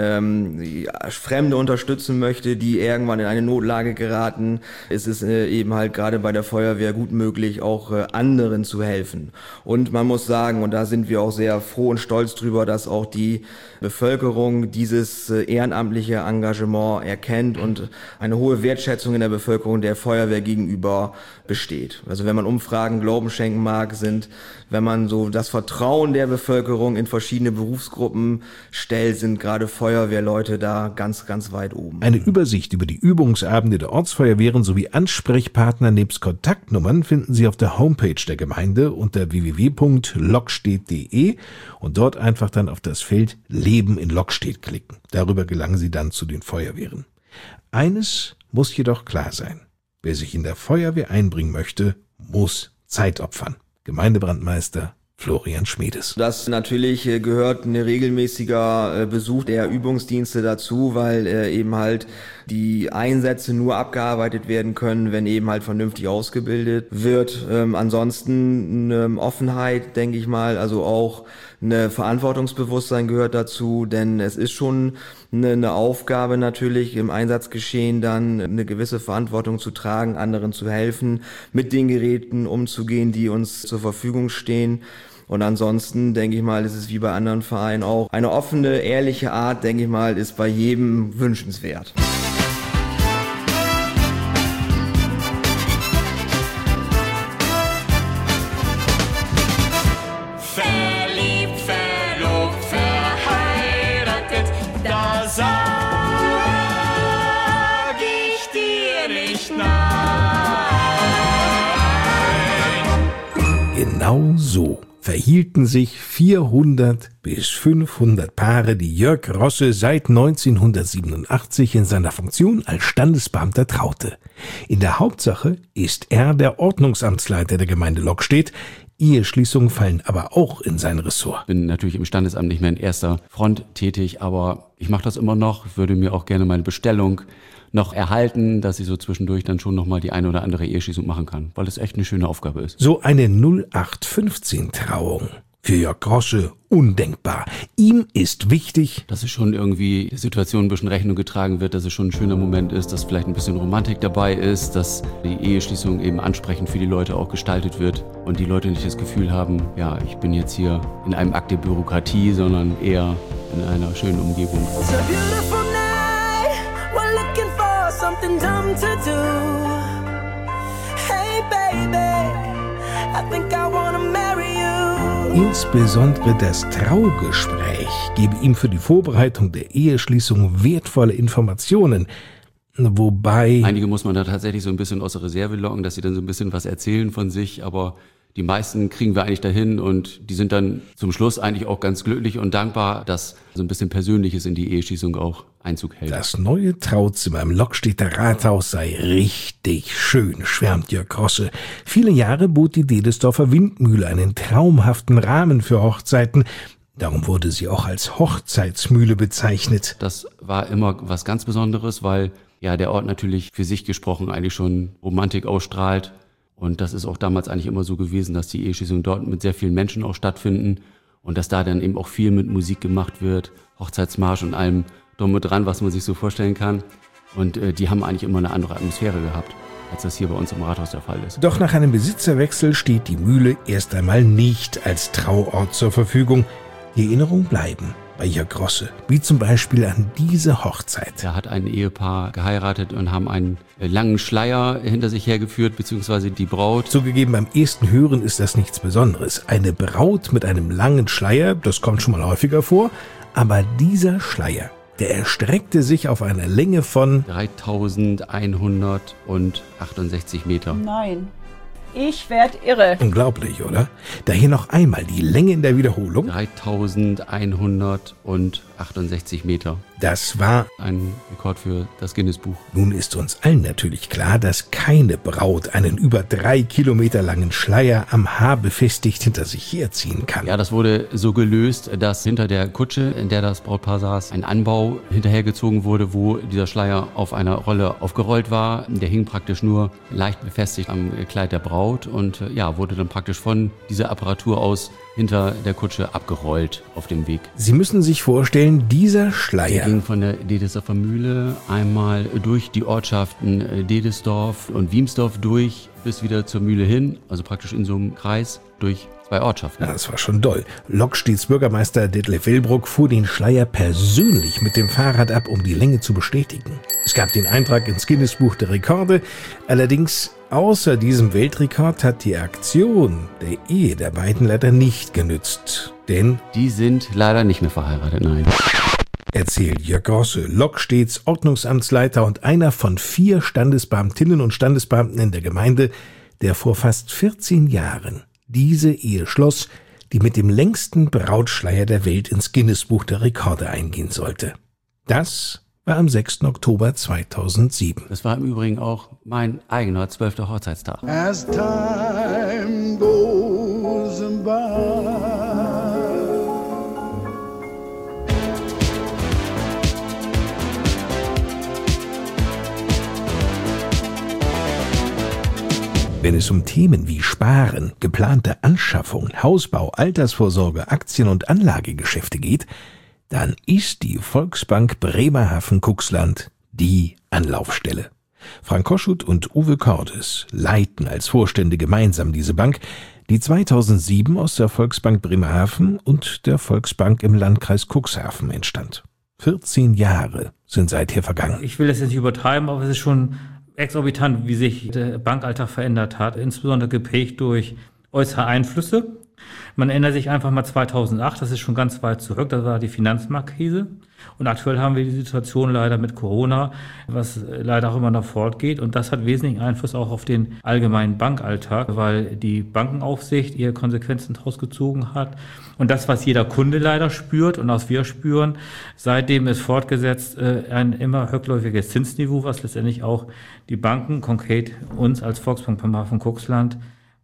Speaker 3: Fremde unterstützen möchte, die irgendwann in eine Notlage geraten, ist es eben halt gerade bei der Feuerwehr gut möglich, auch anderen zu helfen. Und man muss sagen, und da sind wir auch sehr froh und stolz drüber, dass auch die Bevölkerung dieses ehrenamtliche Engagement erkennt und eine hohe Wertschätzung in der Bevölkerung der Feuerwehr gegenüber besteht. Also wenn man Umfragen Glauben schenken mag, wenn man so das Vertrauen der Bevölkerung in verschiedene Berufsgruppen stellt, sind gerade Feuerwehrleute da ganz, ganz weit oben.
Speaker 1: Eine Übersicht über die Übungsabende der Ortsfeuerwehren sowie Ansprechpartner nebst Kontaktnummern finden Sie auf der Homepage der Gemeinde unter www.lockstedt.de und dort einfach dann auf das Feld Leben in Lockstedt klicken. Darüber gelangen Sie dann zu den Feuerwehren. Eines muss jedoch klar sein: Wer sich in der Feuerwehr einbringen möchte, muss Zeit opfern. Gemeindebrandmeister Florian Schmedes.
Speaker 3: Das natürlich gehört ein regelmäßiger Besuch der Übungsdienste dazu, weil eben halt die Einsätze nur abgearbeitet werden können, wenn eben halt vernünftig ausgebildet wird. Ansonsten eine Offenheit, denke ich mal, also auch eine Verantwortungsbewusstsein gehört dazu, denn es ist schon eine Aufgabe natürlich im Einsatzgeschehen dann eine gewisse Verantwortung zu tragen, anderen zu helfen, mit den Geräten umzugehen, die uns zur Verfügung stehen. Und ansonsten, denke ich mal, ist es wie bei anderen Vereinen auch. Eine offene, ehrliche Art, denke ich mal, ist bei jedem wünschenswert.
Speaker 10: Verliebt, verlobt, verheiratet, da sag ich dir nicht nein.
Speaker 1: Genau so verhielten sich 400 bis 500 Paare, die Jörg Rosse seit 1987 in seiner Funktion als Standesbeamter traute. In der Hauptsache ist er der Ordnungsamtsleiter der Gemeinde Lockstedt. Eheschließungen fallen aber auch in sein Ressort.
Speaker 4: Ich bin natürlich im Standesamt nicht mehr in erster Front tätig, aber ich mache das immer noch. Ich würde mir auch gerne meine Bestellung noch erhalten, dass ich so zwischendurch dann schon nochmal die eine oder andere Eheschließung machen kann, weil es echt eine schöne Aufgabe ist.
Speaker 1: So eine 0815-Trauung. Für Jörg Grosse undenkbar. Ihm ist wichtig,
Speaker 4: dass es schon irgendwie der Situation ein bisschen Rechnung getragen wird, dass es schon ein schöner Moment ist, dass vielleicht ein bisschen Romantik dabei ist, dass die Eheschließung eben ansprechend für die Leute auch gestaltet wird und die Leute nicht das Gefühl haben, ja, ich bin jetzt hier in einem Akt der Bürokratie, sondern eher in einer schönen Umgebung.
Speaker 13: It's a beautiful night, we're looking for something dumb to do. Hey baby, I think I wanna marry you.
Speaker 1: Insbesondere das Traugespräch gebe ihm für die Vorbereitung der Eheschließung wertvolle Informationen. Wobei...
Speaker 4: Einige muss man da tatsächlich so ein bisschen aus der Reserve locken, dass sie dann so ein bisschen was erzählen von sich, aber die meisten kriegen wir eigentlich dahin und die sind dann zum Schluss eigentlich auch ganz glücklich und dankbar, dass so ein bisschen Persönliches in die Eheschließung auch Einzug hält.
Speaker 1: Das neue Trauzimmer im Lockstedter Rathaus sei richtig schön, schwärmt Jörg Grosse. Viele Jahre bot die Dedesdorfer Windmühle einen traumhaften Rahmen für Hochzeiten. Darum wurde sie auch als Hochzeitsmühle bezeichnet.
Speaker 4: Das war immer was ganz Besonderes, weil ja der Ort natürlich für sich gesprochen eigentlich schon Romantik ausstrahlt. Und das ist auch damals eigentlich immer so gewesen, dass die Eheschließungen dort mit sehr vielen Menschen auch stattfinden und dass da dann eben auch viel mit Musik gemacht wird, Hochzeitsmarsch und allem drum und dran, was man sich so vorstellen kann. Und die haben eigentlich immer eine andere Atmosphäre gehabt, als das hier bei uns im Rathaus der Fall ist.
Speaker 1: Doch nach einem Besitzerwechsel steht die Mühle erst einmal nicht als Trauort zur Verfügung. Die Erinnerungen bleiben bei Jörg Grosse, wie zum Beispiel an diese Hochzeit.
Speaker 4: Da hat ein Ehepaar geheiratet und haben einen langen Schleier hinter sich hergeführt, beziehungsweise die Braut.
Speaker 1: Zugegeben, beim ersten Hören ist das nichts Besonderes. Eine Braut mit einem langen Schleier, das kommt schon mal häufiger vor, aber dieser Schleier, der erstreckte sich auf einer Länge von
Speaker 4: 3168 Meter.
Speaker 14: Nein. Ich werde irre.
Speaker 1: Unglaublich, oder? Daher noch einmal die Länge in der Wiederholung.
Speaker 4: 3168 Meter.
Speaker 1: Das war
Speaker 4: ein Rekord für das Guinness-Buch.
Speaker 1: Nun ist uns allen natürlich klar, dass keine Braut einen über 3 Kilometer langen Schleier am Haar befestigt hinter sich herziehen kann.
Speaker 4: Ja, das wurde so gelöst, dass hinter der Kutsche, in der das Brautpaar saß, ein Anbau hinterhergezogen wurde, wo dieser Schleier auf einer Rolle aufgerollt war. Der hing praktisch nur leicht befestigt am Kleid der Braut und ja, wurde dann praktisch von dieser Apparatur aus hinter der Kutsche abgerollt auf dem Weg.
Speaker 1: Sie müssen sich vorstellen, dieser Schleier
Speaker 4: ging von der Dedesdorfer Mühle einmal durch die Ortschaften Dedesdorf und Wiemsdorf durch bis wieder zur Mühle hin, also praktisch in so einem Kreis durch 2 Ortschaften.
Speaker 1: Ja, das war schon doll. Lockstedts Bürgermeister Detlef Willbruck fuhr den Schleier persönlich mit dem Fahrrad ab, um die Länge zu bestätigen. Es gab den Eintrag ins Guinness-Buch der Rekorde. Allerdings, außer diesem Weltrekord hat die Aktion der Ehe der beiden leider nicht genützt. Denn
Speaker 4: die sind leider nicht mehr verheiratet, nein.
Speaker 1: Erzählt Jörg Grosse, Lockstedts Ordnungsamtsleiter und einer von 4 Standesbeamtinnen und Standesbeamten in der Gemeinde, der vor fast 14 Jahren diese Ehe schloss, die mit dem längsten Brautschleier der Welt ins Guinness-Buch der Rekorde eingehen sollte. Das war am 6. Oktober 2007.
Speaker 4: Das war im Übrigen auch mein eigener 12. Hochzeitstag.
Speaker 15: As time goes by.
Speaker 1: Wenn es um Themen wie Sparen, geplante Anschaffung, Hausbau, Altersvorsorge, Aktien- und Anlagegeschäfte geht, dann ist die Volksbank Bremerhaven-Cuxland die Anlaufstelle. Frank Koschut und Uwe Cordes leiten als Vorstände gemeinsam diese Bank, die 2007 aus der Volksbank Bremerhaven und der Volksbank im Landkreis Cuxhaven entstand. 14 Jahre sind seither vergangen.
Speaker 16: Ich will das jetzt nicht übertreiben, aber es ist schon exorbitant, wie sich der Bankalltag verändert hat, insbesondere geprägt durch äußere Einflüsse. Man erinnert sich einfach mal 2008, das ist schon ganz weit zurück, das war die Finanzmarktkrise. Und aktuell haben wir die Situation leider mit Corona, was leider auch immer noch fortgeht. Und das hat wesentlichen Einfluss auch auf den allgemeinen Bankalltag, weil die Bankenaufsicht ihre Konsequenzen daraus gezogen hat. Und das, was jeder Kunde leider spürt und was wir spüren, seitdem ist fortgesetzt ein immer rückläufiges Zinsniveau, was letztendlich auch die Banken, konkret uns als Volksbank Bremerhaven-Cuxland,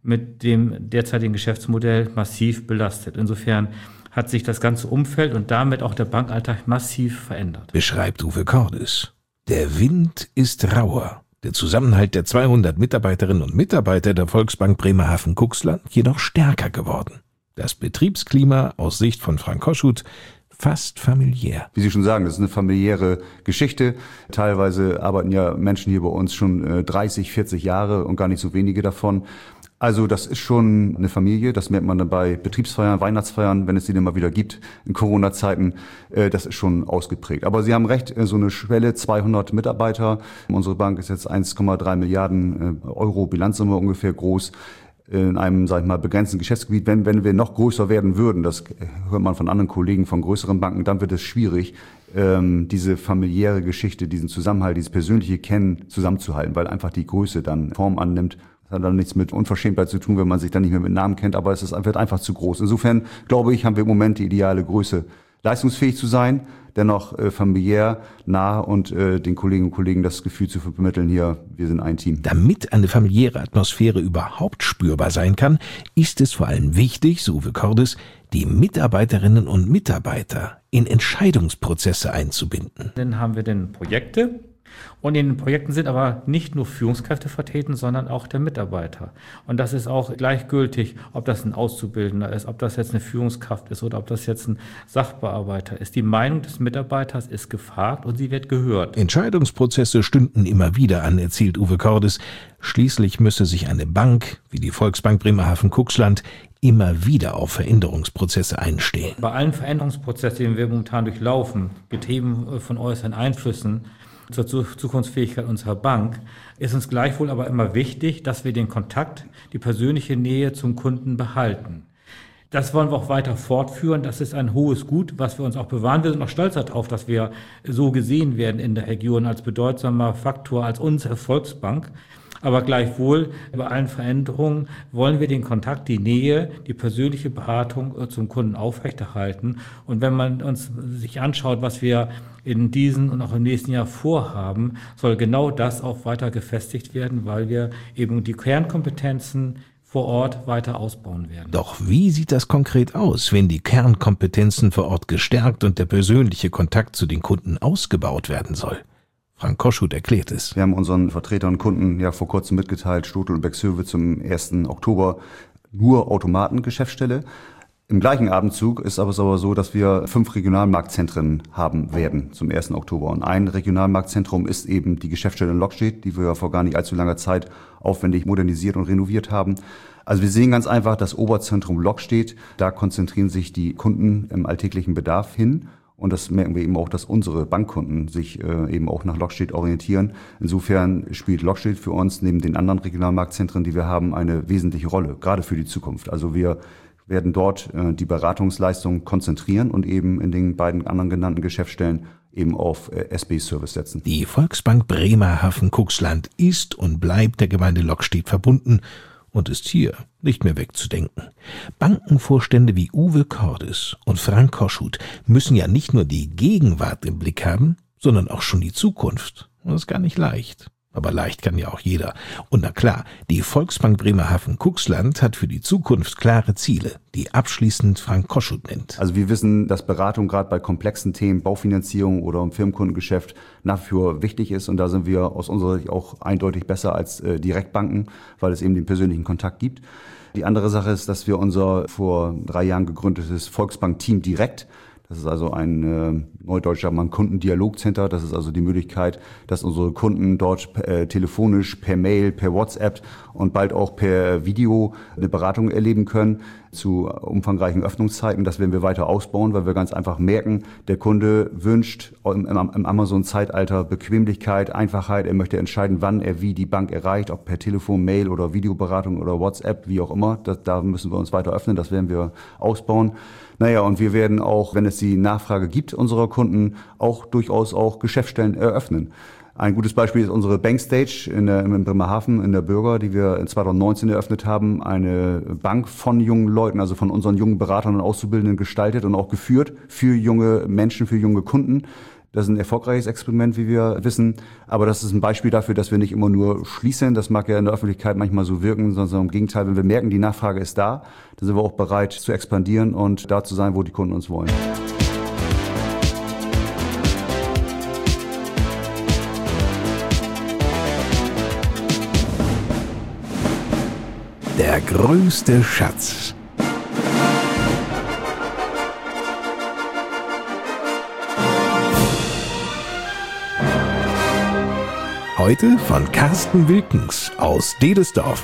Speaker 16: mit dem derzeitigen Geschäftsmodell massiv belastet. Insofern hat sich das ganze Umfeld und damit auch der Bankalltag massiv verändert.
Speaker 1: Beschreibt Uwe Cordes. Der Wind ist rauer. Der Zusammenhalt der 200 Mitarbeiterinnen und Mitarbeiter der Volksbank Bremerhaven-Cuxland jedoch stärker geworden. Das Betriebsklima aus Sicht von Frank Koschut fast familiär.
Speaker 5: Wie Sie schon sagen, das ist eine familiäre Geschichte. Teilweise arbeiten ja Menschen hier bei uns schon 30, 40 Jahre und gar nicht so wenige davon. Also das ist schon eine Familie, das merkt man dann bei Betriebsfeiern, Weihnachtsfeiern, wenn es die denn mal wieder gibt in Corona-Zeiten, das ist schon ausgeprägt. Aber Sie haben recht, so eine Schwelle, 200 Mitarbeiter. Unsere Bank ist jetzt 1,3 Milliarden Euro Bilanzsumme ungefähr groß. In einem, sag ich mal, begrenzten Geschäftsgebiet. Wenn wir noch größer werden würden, das hört man von anderen Kollegen von größeren Banken, dann wird es schwierig, diese familiäre Geschichte, diesen Zusammenhalt, dieses persönliche Kennen zusammenzuhalten, weil einfach die Größe dann Form annimmt. Das hat dann nichts mit Unverschämtheit zu tun, wenn man sich dann nicht mehr mit Namen kennt, aber wird einfach zu groß. Insofern, glaube ich, haben wir im Moment die ideale Größe, leistungsfähig zu sein, dennoch familiär nah und den Kolleginnen und Kollegen das Gefühl zu vermitteln, hier, wir sind ein Team.
Speaker 1: Damit eine familiäre Atmosphäre überhaupt spürbar sein kann, ist es vor allem wichtig, so Uwe Cordes, die Mitarbeiterinnen und Mitarbeiter in Entscheidungsprozesse einzubinden.
Speaker 16: Dann haben wir denn Projekte. Und in den Projekten sind aber nicht nur Führungskräfte vertreten, sondern auch der Mitarbeiter. Und das ist auch gleichgültig, ob das ein Auszubildender ist, ob das jetzt eine Führungskraft ist oder ob das jetzt ein Sachbearbeiter ist. Die Meinung des Mitarbeiters ist gefragt und sie wird gehört.
Speaker 1: Entscheidungsprozesse stünden immer wieder an, erzählt Uwe Cordes. Schließlich müsse sich eine Bank wie die Volksbank Bremerhaven-Cuxland immer wieder auf Veränderungsprozesse einstellen.
Speaker 16: Bei allen Veränderungsprozessen, die wir momentan durchlaufen, getrieben von äußeren Einflüssen, zur Zukunftsfähigkeit unserer Bank, ist uns gleichwohl aber immer wichtig, dass wir den Kontakt, die persönliche Nähe zum Kunden behalten. Das wollen wir auch weiter fortführen. Das ist ein hohes Gut, was wir uns auch bewahren. Wir sind auch stolz darauf, dass wir so gesehen werden in der Region als bedeutsamer Faktor, als unsere Volksbank. Aber gleichwohl, bei allen Veränderungen wollen wir den Kontakt, die Nähe, die persönliche Beratung zum Kunden aufrechterhalten. Und wenn man uns sich anschaut, was wir in diesem und auch im nächsten Jahr vorhaben, soll genau das auch weiter gefestigt werden, weil wir eben die Kernkompetenzen vor Ort weiter ausbauen werden.
Speaker 1: Doch wie sieht das konkret aus, wenn die Kernkompetenzen vor Ort gestärkt und der persönliche Kontakt zu den Kunden ausgebaut werden soll? Frank Koschut erklärt es.
Speaker 5: Wir haben unseren Vertretern und Kunden ja vor kurzem mitgeteilt, Stotel und Bexhöwe zum 1. Oktober nur Automatengeschäftsstelle. Im gleichen Abendzug ist aber so, dass wir 5 Regionalmarktzentren haben werden zum 1. Oktober. Und ein Regionalmarktzentrum ist eben die Geschäftsstelle in Lockstedt, die wir ja vor gar nicht allzu langer Zeit aufwendig modernisiert und renoviert haben. Also wir sehen ganz einfach das Oberzentrum Lockstedt. Da konzentrieren sich die Kunden im alltäglichen Bedarf hin. Und das merken wir eben auch, dass unsere Bankkunden sich eben auch nach Lockstedt orientieren. Insofern spielt Lockstedt für uns neben den anderen Regionalmarktzentren, die wir haben, eine wesentliche Rolle, gerade für die Zukunft. Also wir werden dort die Beratungsleistung konzentrieren und eben in den beiden anderen genannten Geschäftsstellen eben auf SB-Service setzen.
Speaker 1: Die Volksbank Bremerhaven-Cuxland ist und bleibt der Gemeinde Lockstedt verbunden und ist hier nicht mehr wegzudenken. Bankenvorstände wie Uwe Cordes und Frank Koschut müssen ja nicht nur die Gegenwart im Blick haben, sondern auch schon die Zukunft. Und das ist gar nicht leicht. Aber leicht kann ja auch jeder. Und na klar, die Volksbank Bremerhaven-Cuxland hat für die Zukunft klare Ziele, die abschließend Frank Koschut nennt.
Speaker 5: Also wir wissen, dass Beratung gerade bei komplexen Themen, Baufinanzierung oder im Firmenkundengeschäft nach wie vor wichtig ist. Und da sind wir aus unserer Sicht auch eindeutig besser als Direktbanken, weil es eben den persönlichen Kontakt gibt. Die andere Sache ist, dass wir unser vor 3 Jahren gegründetes Volksbank-Team direkt, das ist also ein neudeutsch sagt man Kundendialogcenter. Das ist also die Möglichkeit, dass unsere Kunden dort telefonisch, per Mail, per WhatsApp und bald auch per Video eine Beratung erleben können zu umfangreichen Öffnungszeiten. Das werden wir weiter ausbauen, weil wir ganz einfach merken, der Kunde wünscht im Amazon-Zeitalter Bequemlichkeit, Einfachheit. Er möchte entscheiden, wann er wie die Bank erreicht, ob per Telefon, Mail oder Videoberatung oder WhatsApp, wie auch immer. Da müssen wir uns weiter öffnen, das werden wir ausbauen. Naja, und wir werden auch, wenn es die Nachfrage gibt unserer Kunden, auch durchaus auch Geschäftsstellen eröffnen. Ein gutes Beispiel ist unsere Bankstage in Bremerhaven, in der Bürger, die wir 2019 eröffnet haben. Eine Bank von jungen Leuten, also von unseren jungen Beratern und Auszubildenden gestaltet und auch geführt für junge Menschen, für junge Kunden. Das ist ein erfolgreiches Experiment, wie wir wissen. Aber das ist ein Beispiel dafür, dass wir nicht immer nur schließen. Das mag ja in der Öffentlichkeit manchmal so wirken, sondern im Gegenteil, wenn wir merken, die Nachfrage ist da, dann sind wir auch bereit zu expandieren und da zu sein, wo die Kunden uns wollen.
Speaker 1: Der größte Schatz. Heute von Carsten Wilkens aus Dedesdorf.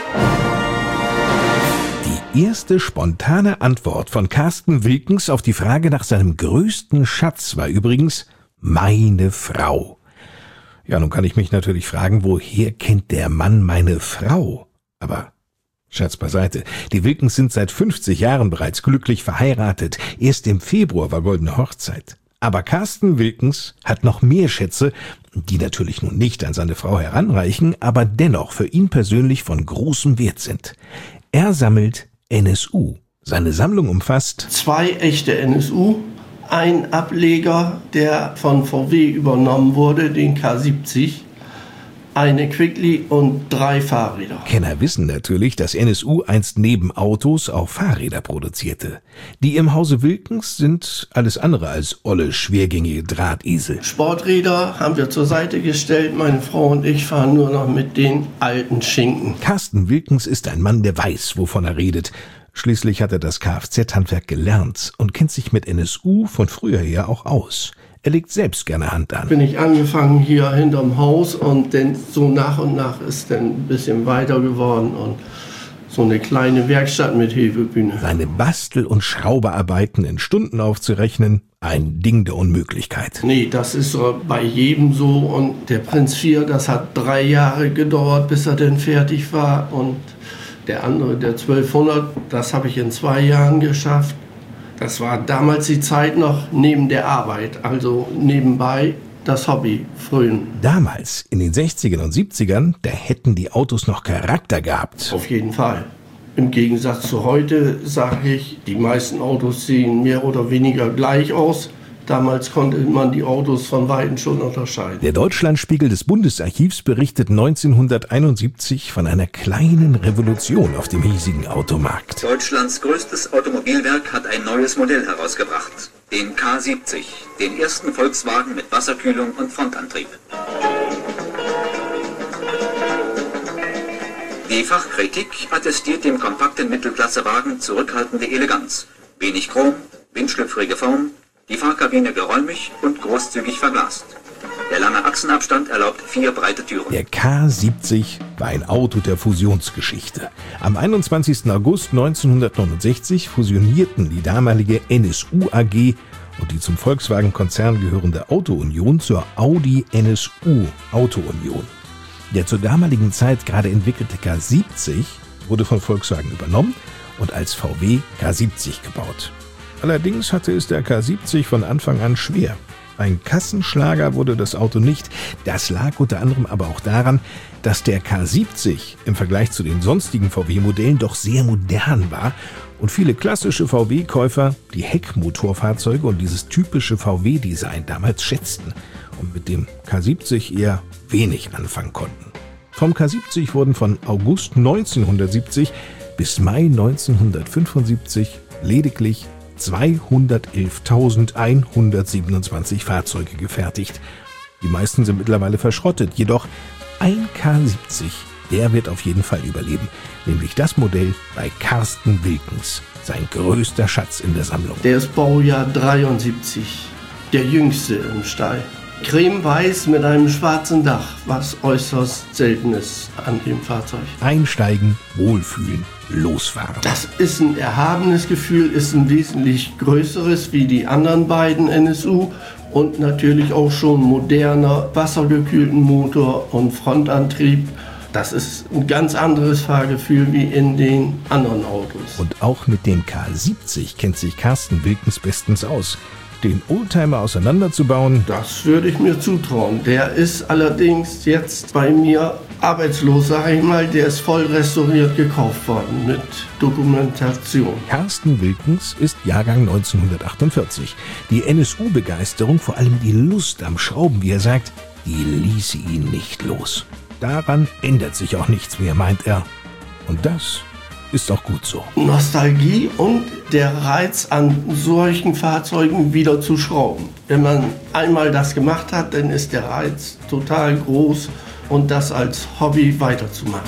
Speaker 1: Die erste spontane Antwort von Carsten Wilkens auf die Frage nach seinem größten Schatz war übrigens meine Frau. Ja, nun kann ich mich natürlich fragen, woher kennt der Mann meine Frau? Aber Scherz beiseite, die Wilkens sind seit 50 Jahren bereits glücklich verheiratet. Erst im Februar war goldene Hochzeit. Aber Carsten Wilkens hat noch mehr Schätze, die natürlich nun nicht an seine Frau heranreichen, aber dennoch für ihn persönlich von großem Wert sind. Er sammelt NSU. Seine Sammlung umfasst
Speaker 6: 2 echte NSU, ein Ableger, der von VW übernommen wurde, den K70, eine Quickly und 3 Fahrräder.
Speaker 1: Kenner wissen natürlich, dass NSU einst neben Autos auch Fahrräder produzierte. Die im Hause Wilkens sind alles andere als olle, schwergängige Drahtesel.
Speaker 6: Sporträder haben wir zur Seite gestellt. Meine Frau und ich fahren nur noch mit den alten Schinken.
Speaker 1: Carsten Wilkens ist ein Mann, der weiß, wovon er redet. Schließlich hat er das Kfz-Handwerk gelernt und kennt sich mit NSU von früher her auch aus. Er legt selbst gerne Hand an.
Speaker 6: Bin ich angefangen hier hinterm Haus und dann so nach und nach ist dann ein bisschen weiter geworden und so eine kleine Werkstatt mit Hebebühne.
Speaker 1: Seine Bastel- und Schrauberarbeiten in Stunden aufzurechnen, ein Ding der Unmöglichkeit.
Speaker 6: Nee, das ist bei jedem so und der Prinz 4, das hat 3 Jahre gedauert, bis er dann fertig war und der andere, der 1200, das habe ich in 2 Jahren geschafft. Das war damals die Zeit noch neben der Arbeit, also nebenbei das Hobby frühen.
Speaker 1: Damals, in den 60ern und 70ern, da hätten die Autos noch Charakter gehabt.
Speaker 6: Auf jeden Fall. Im Gegensatz zu heute sage ich, die meisten Autos sehen mehr oder weniger gleich aus. Damals konnte man die Autos von Weitem schon unterscheiden.
Speaker 1: Der Deutschlandspiegel des Bundesarchivs berichtet 1971 von einer kleinen Revolution auf dem hiesigen Automarkt.
Speaker 17: Deutschlands größtes Automobilwerk hat ein neues Modell herausgebracht. Den K70, den ersten Volkswagen mit Wasserkühlung und Frontantrieb. Die Fachkritik attestiert dem kompakten Mittelklassewagen zurückhaltende Eleganz. Wenig Chrom, windschlüpfrige Form, die Fahrkabine geräumig und großzügig verglast. Der lange Achsenabstand erlaubt 4 breite Türen.
Speaker 1: Der K70 war ein Auto der Fusionsgeschichte. Am 21. August 1969 fusionierten die damalige NSU AG und die zum Volkswagen-Konzern gehörende Auto Union zur Audi NSU Auto Union. Der zur damaligen Zeit gerade entwickelte K70 wurde von Volkswagen übernommen und als VW K70 gebaut. Allerdings hatte es der K70 von Anfang an schwer. Ein Kassenschlager wurde das Auto nicht. Das lag unter anderem aber auch daran, dass der K70 im Vergleich zu den sonstigen VW-Modellen doch sehr modern war und viele klassische VW-Käufer die Heckmotorfahrzeuge und dieses typische VW-Design damals schätzten und mit dem K70 eher wenig anfangen konnten. Vom K70 wurden von August 1970 bis Mai 1975 lediglich 211.127 Fahrzeuge gefertigt. Die meisten sind mittlerweile verschrottet, jedoch ein K70, der wird auf jeden Fall überleben, nämlich das Modell bei Carsten Wilkens, sein größter Schatz in der Sammlung.
Speaker 6: Der ist Baujahr 73, der jüngste im Stall. Cremeweiß mit einem schwarzen Dach, was äußerst selten ist an dem Fahrzeug.
Speaker 1: Einsteigen, wohlfühlen, losfahren.
Speaker 6: Das ist ein erhabenes Gefühl, ist ein wesentlich größeres wie die anderen beiden NSU und natürlich auch schon moderner, wassergekühlten Motor und Frontantrieb. Das ist ein ganz anderes Fahrgefühl wie in den anderen Autos.
Speaker 1: Und auch mit dem K70 kennt sich Carsten Wilkens bestens aus. Den Oldtimer auseinanderzubauen,
Speaker 6: das würde ich mir zutrauen. Der ist allerdings jetzt bei mir arbeitslos, sage ich mal, der ist voll restauriert gekauft worden mit Dokumentation.
Speaker 1: Carsten Wilkens ist Jahrgang 1948. Die NSU-Begeisterung, vor allem die Lust am Schrauben, wie er sagt, die ließe ihn nicht los. Daran ändert sich auch nichts mehr, meint er. Und das ist auch gut so.
Speaker 6: Nostalgie und der Reiz, an solchen Fahrzeugen wieder zu schrauben. Wenn man einmal das gemacht hat, dann ist der Reiz total groß und das als Hobby weiterzumachen.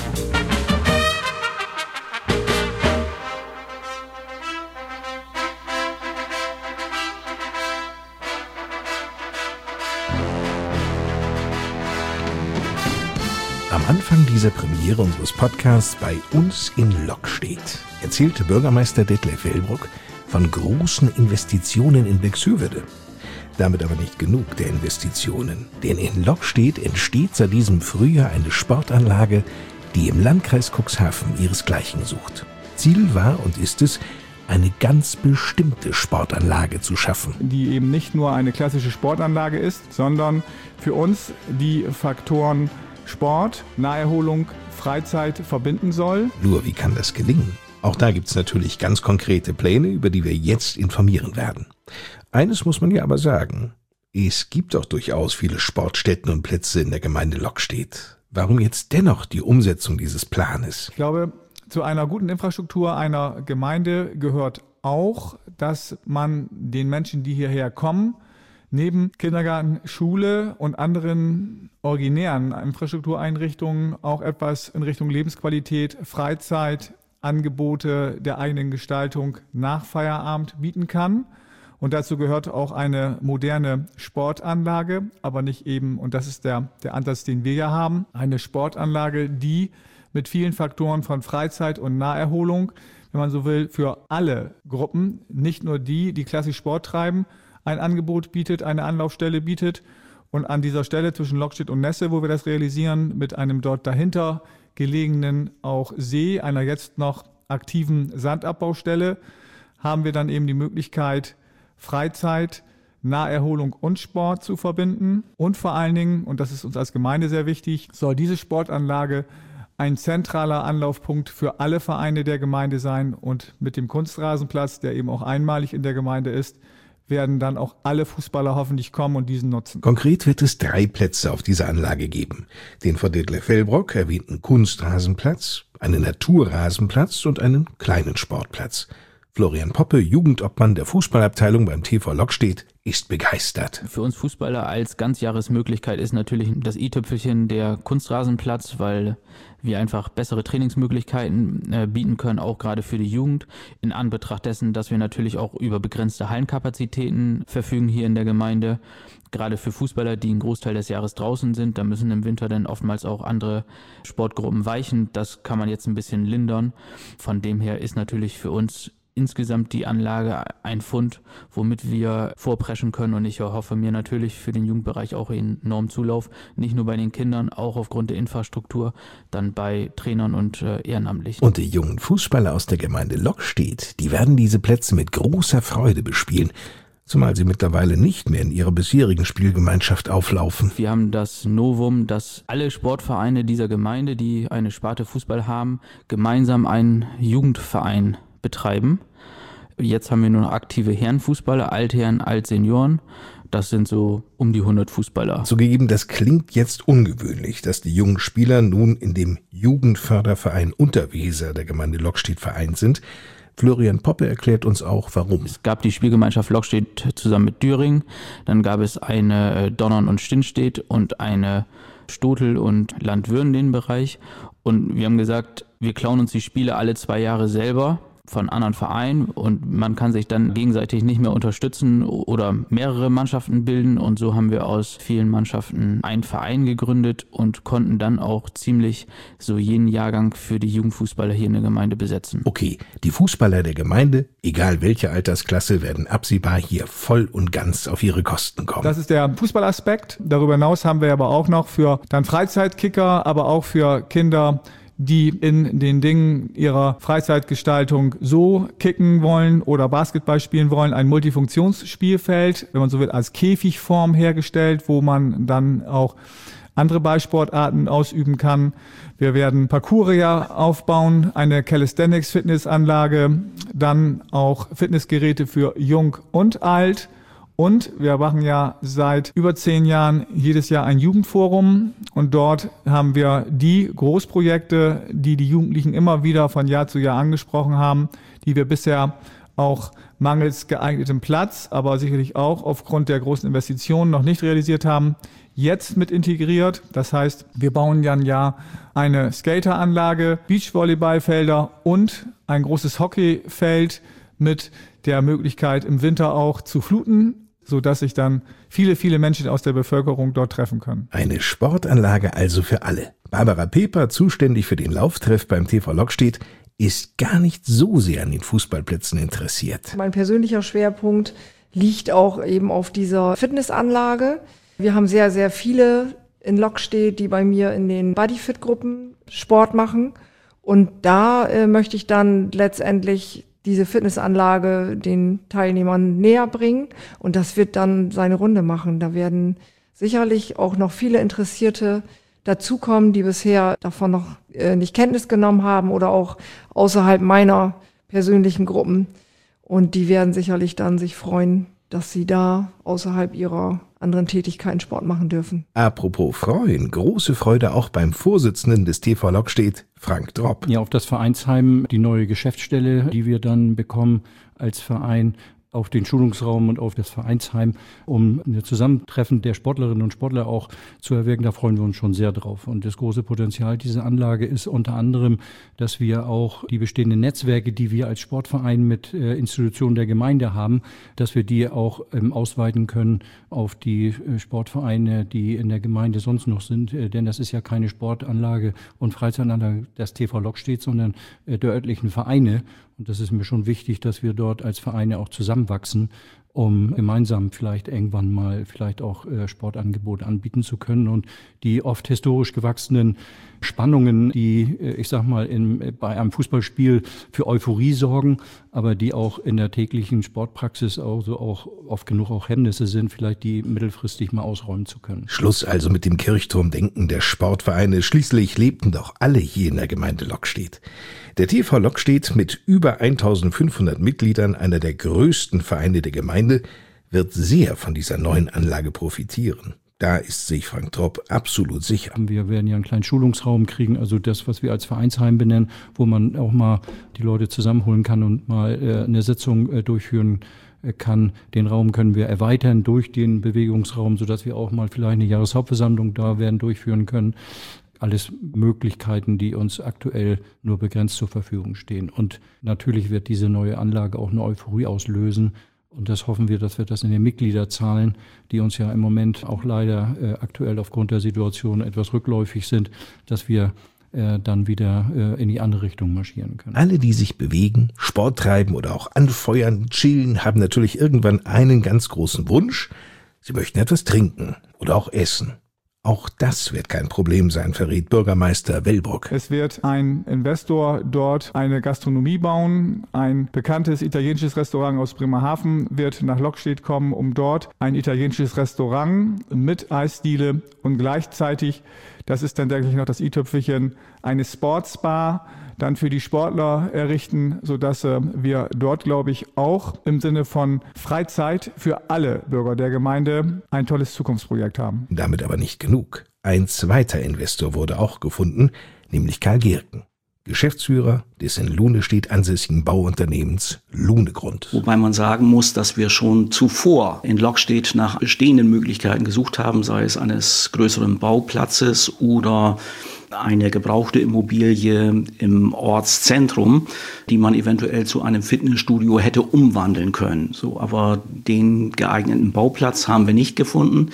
Speaker 1: Am Anfang dieser Premiere unseres Podcasts bei uns in Lockstedt erzählte Bürgermeister Detlef Wellbrock von großen Investitionen in Bexhövede. Damit aber nicht genug der Investitionen, denn in Lockstedt entsteht seit diesem Frühjahr eine Sportanlage, die im Landkreis Cuxhaven ihresgleichen sucht. Ziel war und ist es, eine ganz bestimmte Sportanlage zu schaffen.
Speaker 9: Die eben nicht nur eine klassische Sportanlage ist, sondern für uns die Faktoren Sport, Naherholung, Freizeit verbinden soll.
Speaker 1: Nur wie kann das gelingen? Auch da gibt es natürlich ganz konkrete Pläne, über die wir jetzt informieren werden. Eines muss man ja aber sagen, es gibt auch durchaus viele Sportstätten und Plätze in der Gemeinde Lockstedt. Warum jetzt dennoch die Umsetzung dieses Planes?
Speaker 9: Ich glaube, zu einer guten Infrastruktur einer Gemeinde gehört auch, dass man den Menschen, die hierher kommen, neben Kindergarten, Schule und anderen originären Infrastruktureinrichtungen auch etwas in Richtung Lebensqualität, Freizeit, Angebote der eigenen Gestaltung nach Feierabend bieten kann. Und dazu gehört auch eine moderne Sportanlage, aber nicht eben, und das ist der Ansatz, den wir ja haben, eine Sportanlage, die mit vielen Faktoren von Freizeit und Naherholung, wenn man so will, für alle Gruppen, nicht nur die klassisch Sport treiben, ein Angebot bietet, eine Anlaufstelle bietet. Und an dieser Stelle zwischen Lockstedt und Nesse, wo wir das realisieren, mit einem dort dahinter gelegenen auch See, einer jetzt noch aktiven Sandabbaustelle, haben wir dann eben die Möglichkeit, Freizeit, Naherholung und Sport zu verbinden. Und vor allen Dingen, und das ist uns als Gemeinde sehr wichtig, soll diese Sportanlage ein zentraler Anlaufpunkt für alle Vereine der Gemeinde sein. Und mit dem Kunstrasenplatz, der eben auch einmalig in der Gemeinde ist, werden dann auch alle Fußballer hoffentlich kommen und diesen nutzen.
Speaker 1: Konkret wird es 3 Plätze auf dieser Anlage geben. Den von Detlef Wellbrock erwähnten Kunstrasenplatz, einen Naturrasenplatz und einen kleinen Sportplatz. Florian Poppe, Jugendobmann der Fußballabteilung beim TV Lockstedt, ist begeistert.
Speaker 18: Für uns Fußballer als Ganzjahresmöglichkeit ist natürlich das i-Tüpfelchen der Kunstrasenplatz, weil wir einfach bessere Trainingsmöglichkeiten bieten können, auch gerade für die Jugend, in Anbetracht dessen, dass wir natürlich auch über begrenzte Hallenkapazitäten verfügen hier in der Gemeinde. Gerade für Fußballer, die einen Großteil des Jahres draußen sind, da müssen im Winter dann oftmals auch andere Sportgruppen weichen. Das kann man jetzt ein bisschen lindern. Von dem her ist natürlich für uns insgesamt die Anlage ein Fund, womit wir vorpreschen können, und ich hoffe mir natürlich für den Jugendbereich auch enormen Zulauf, nicht nur bei den Kindern, auch aufgrund der Infrastruktur, dann bei Trainern und Ehrenamtlichen.
Speaker 1: Und die jungen Fußballer aus der Gemeinde Lockstedt, die werden diese Plätze mit großer Freude bespielen, zumal sie mittlerweile nicht mehr in ihrer bisherigen Spielgemeinschaft auflaufen.
Speaker 18: Wir haben das Novum, dass alle Sportvereine dieser Gemeinde, die eine Sparte Fußball haben, gemeinsam einen Jugendverein betreiben. Jetzt haben wir nur noch aktive Herrenfußballer, Altherren, Altsenioren. Das sind so um die 100 Fußballer.
Speaker 1: Zugegeben, das klingt jetzt ungewöhnlich, dass die jungen Spieler nun in dem Jugendförderverein Unterweser der Gemeinde Lockstedt vereint sind. Florian Poppe erklärt uns auch, warum.
Speaker 18: Es gab die Spielgemeinschaft Lockstedt zusammen mit Düring, dann gab es eine Donnern und Stinnstedt und eine Stotel und Landwürden, den Bereich. Und wir haben gesagt, wir klauen uns die Spiele alle 2 Jahre selber von anderen Vereinen und man kann sich dann gegenseitig nicht mehr unterstützen oder mehrere Mannschaften bilden, und so haben wir aus vielen Mannschaften einen Verein gegründet und konnten dann auch ziemlich so jeden Jahrgang für die Jugendfußballer hier in der Gemeinde besetzen.
Speaker 1: Okay, die Fußballer der Gemeinde, egal welche Altersklasse, werden absehbar hier voll und ganz auf ihre Kosten kommen.
Speaker 9: Das ist der Fußballaspekt. Darüber hinaus haben wir aber auch noch für dann Freizeitkicker, aber auch für Kinder, die in den Dingen ihrer Freizeitgestaltung so kicken wollen oder Basketball spielen wollen, ein Multifunktionsspielfeld, wenn man so will, als Käfigform hergestellt, wo man dann auch andere Ballsportarten ausüben kann. Wir werden Parkour aufbauen, eine Calisthenics-Fitnessanlage, dann auch Fitnessgeräte für Jung und Alt. Und wir machen ja seit über 10 Jahren jedes Jahr ein Jugendforum. Und dort haben wir die Großprojekte, die die Jugendlichen immer wieder von Jahr zu Jahr angesprochen haben, die wir bisher auch mangels geeignetem Platz, aber sicherlich auch aufgrund der großen Investitionen noch nicht realisiert haben, jetzt mit integriert. Das heißt, wir bauen dann ja eine Skateranlage, Beachvolleyballfelder und ein großes Hockeyfeld mit der Möglichkeit im Winter auch zu fluten, sodass sich dann viele, viele Menschen aus der Bevölkerung dort treffen können.
Speaker 1: Eine Sportanlage also für alle. Barbara Peper, zuständig für den Lauftreff beim TV Lockstedt, ist gar nicht so sehr an den Fußballplätzen interessiert.
Speaker 19: Mein persönlicher Schwerpunkt liegt auch eben auf dieser Fitnessanlage. Wir haben sehr, sehr viele in Lockstedt, die bei mir in den Bodyfit-Gruppen Sport machen. Und da möchte ich dann letztendlich diese Fitnessanlage den Teilnehmern näher bringen. Und das wird dann seine Runde machen. Da werden sicherlich auch noch viele Interessierte dazukommen, die bisher davon noch nicht Kenntnis genommen haben oder auch außerhalb meiner persönlichen Gruppen. Und die werden sicherlich dann sich freuen, dass sie da außerhalb ihrer anderen Tätigkeiten Sport machen dürfen.
Speaker 1: Apropos freuen, große Freude auch beim Vorsitzenden des TV Lockstedt, Frank Dropp.
Speaker 20: Ja, auf das Vereinsheim, die neue Geschäftsstelle, die wir dann bekommen als Verein, auf den Schulungsraum und auf das Vereinsheim, um ein Zusammentreffen der Sportlerinnen und Sportler auch zu erwirken. Da freuen wir uns schon sehr drauf. Und das große Potenzial dieser Anlage ist unter anderem, dass wir auch die bestehenden Netzwerke, die wir als Sportverein mit Institutionen der Gemeinde haben, dass wir die auch ausweiten können auf die Sportvereine, die in der Gemeinde sonst noch sind. Denn das ist ja keine Sportanlage und Freizeitanlage des TV Lockstedt, sondern der örtlichen Vereine. Und das ist mir schon wichtig, dass wir dort als Vereine auch zusammenwachsen, um gemeinsam vielleicht irgendwann mal vielleicht auch Sportangebote anbieten zu können. Und die oft historisch gewachsenen Spannungen, die, ich sag mal, bei einem Fußballspiel für Euphorie sorgen, aber die auch in der täglichen Sportpraxis auch oft genug auch Hemmnisse sind, vielleicht die mittelfristig mal ausräumen zu können.
Speaker 1: Schluss also mit dem Kirchturmdenken der Sportvereine. Schließlich lebten doch alle hier in der Gemeinde Lockstedt. Der TV Lockstedt mit über 1500 Mitgliedern, einer der größten Vereine der Gemeinde, wird sehr von dieser neuen Anlage profitieren. Da ist sich Frank Dropp absolut sicher.
Speaker 20: Wir werden ja einen kleinen Schulungsraum kriegen, also das, was wir als Vereinsheim benennen, wo man auch mal die Leute zusammenholen kann und mal eine Sitzung durchführen kann. Den Raum können wir erweitern durch den Bewegungsraum, sodass wir auch mal vielleicht eine Jahreshauptversammlung da werden durchführen können. Alles Möglichkeiten, die uns aktuell nur begrenzt zur Verfügung stehen. Und natürlich wird diese neue Anlage auch eine Euphorie auslösen. Und das hoffen wir, dass wir das in den Mitgliederzahlen, die uns ja im Moment auch leider aktuell aufgrund der Situation etwas rückläufig sind, dass wir dann wieder in die andere Richtung marschieren können.
Speaker 1: Alle, die sich bewegen, Sport treiben oder auch anfeuern, chillen, haben natürlich irgendwann einen ganz großen Wunsch. Sie möchten etwas trinken oder auch essen. Auch das wird kein Problem sein, verrät Bürgermeister Wellbrock.
Speaker 9: Es wird ein Investor dort eine Gastronomie bauen. Ein bekanntes italienisches Restaurant aus Bremerhaven wird nach Lockstedt kommen, um dort ein italienisches Restaurant mit Eisdiele und gleichzeitig, das ist dann denke ich noch das i-Tüpfelchen, eine Sportsbar dann für die Sportler errichten, sodass wir dort, glaube ich, auch im Sinne von Freizeit für alle Bürger der Gemeinde ein tolles Zukunftsprojekt haben.
Speaker 1: Damit aber nicht genug. Ein zweiter Investor wurde auch gefunden, nämlich Karl Gierken, Geschäftsführer des in Lunestedt ansässigen Bauunternehmens Lunegrund.
Speaker 7: Wobei man sagen muss, dass wir schon zuvor in Lockstedt nach bestehenden Möglichkeiten gesucht haben, sei es eines größeren Bauplatzes oder eine gebrauchte Immobilie im Ortszentrum, die man eventuell zu einem Fitnessstudio hätte umwandeln können. So, aber den geeigneten Bauplatz haben wir nicht gefunden.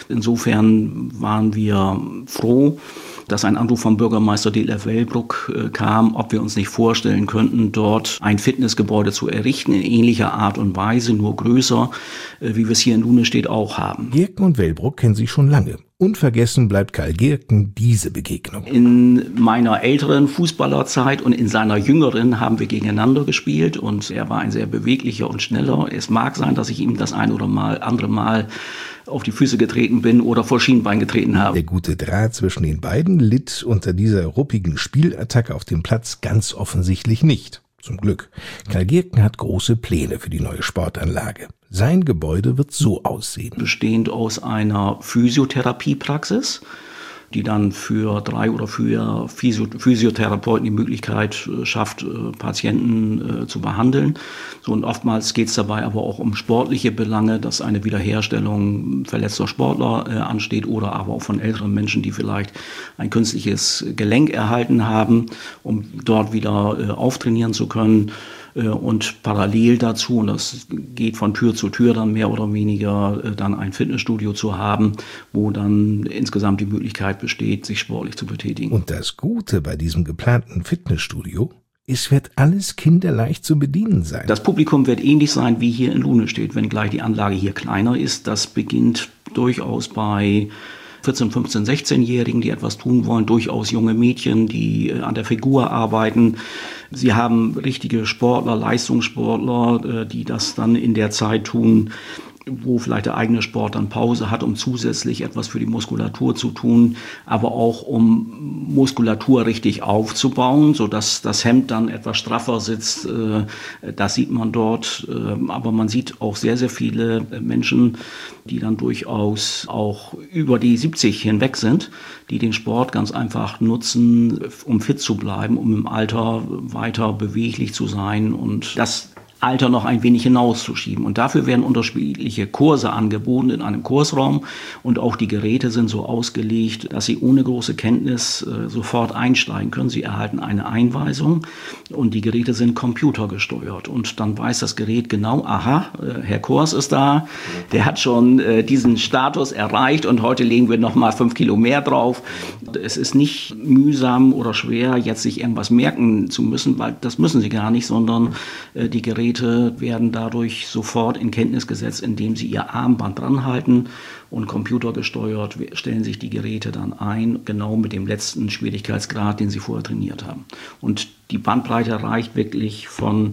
Speaker 7: Insofern waren wir froh, dass ein Anruf vom Bürgermeister Detlef Wellbrock kam, ob wir uns nicht vorstellen könnten, dort ein Fitnessgebäude zu errichten, in ähnlicher Art und Weise, nur größer, wie wir es hier in Lunestedt auch haben.
Speaker 1: Gierken und Wellbrock kennen sich schon lange. Unvergessen bleibt Karl Gierken diese Begegnung.
Speaker 7: In meiner älteren Fußballerzeit und in seiner jüngeren haben wir gegeneinander gespielt und er war ein sehr beweglicher und schneller. Es mag sein, dass ich ihm das ein oder andere Mal auf die Füße getreten bin oder vor Schienbein getreten habe.
Speaker 1: Der gute Draht zwischen den beiden litt unter dieser ruppigen Spielattacke auf dem Platz ganz offensichtlich nicht. Zum Glück. Karl Gierken hat große Pläne für die neue Sportanlage. Sein Gebäude wird so aussehen.
Speaker 7: Bestehend aus einer Physiotherapiepraxis, die dann für 3 oder 4 Physiotherapeuten die Möglichkeit schafft, Patienten zu behandeln. So, und oftmals geht es dabei aber auch um sportliche Belange, dass eine Wiederherstellung verletzter Sportler ansteht oder aber auch von älteren Menschen, die vielleicht ein künstliches Gelenk erhalten haben, um dort wieder auftrainieren zu können. Und parallel dazu, und das geht von Tür zu Tür dann mehr oder weniger, dann ein Fitnessstudio zu haben, wo dann insgesamt die Möglichkeit besteht, sich sportlich zu betätigen.
Speaker 1: Und das Gute bei diesem geplanten Fitnessstudio, es wird alles kinderleicht zu bedienen sein.
Speaker 7: Das Publikum wird ähnlich sein wie hier in Lunestedt, wenngleich die Anlage hier kleiner ist. Das beginnt durchaus bei 14-, 15-, 16-Jährigen, die etwas tun wollen, durchaus junge Mädchen, die an der Figur arbeiten. Sie haben richtige Sportler, Leistungssportler, die das dann in der Zeit tun, wo vielleicht der eigene Sport dann Pause hat, um zusätzlich etwas für die Muskulatur zu tun, aber auch um Muskulatur richtig aufzubauen, sodass das Hemd dann etwas straffer sitzt. Das sieht man dort. Aber man sieht auch sehr, sehr viele Menschen, die dann durchaus auch über die 70 hinweg sind, die den Sport ganz einfach nutzen, um fit zu bleiben, um im Alter weiter beweglich zu sein und das Alter noch ein wenig hinauszuschieben. Und dafür werden unterschiedliche Kurse angeboten in einem Kursraum. Und auch die Geräte sind so ausgelegt, dass Sie ohne große Kenntnis sofort einsteigen können. Sie erhalten eine Einweisung und die Geräte sind computergesteuert. Und dann weiß das Gerät genau, aha, Herr Kors ist da, der hat schon diesen Status erreicht und heute legen wir nochmal 5 Kilo mehr drauf. Es ist nicht mühsam oder schwer, jetzt sich irgendwas merken zu müssen, weil das müssen Sie gar nicht, sondern die Geräte werden dadurch sofort in Kenntnis gesetzt, indem sie ihr Armband dranhalten und computergesteuert stellen sich die Geräte dann ein, genau mit dem letzten Schwierigkeitsgrad, den sie vorher trainiert haben. Und die Bandbreite reicht wirklich von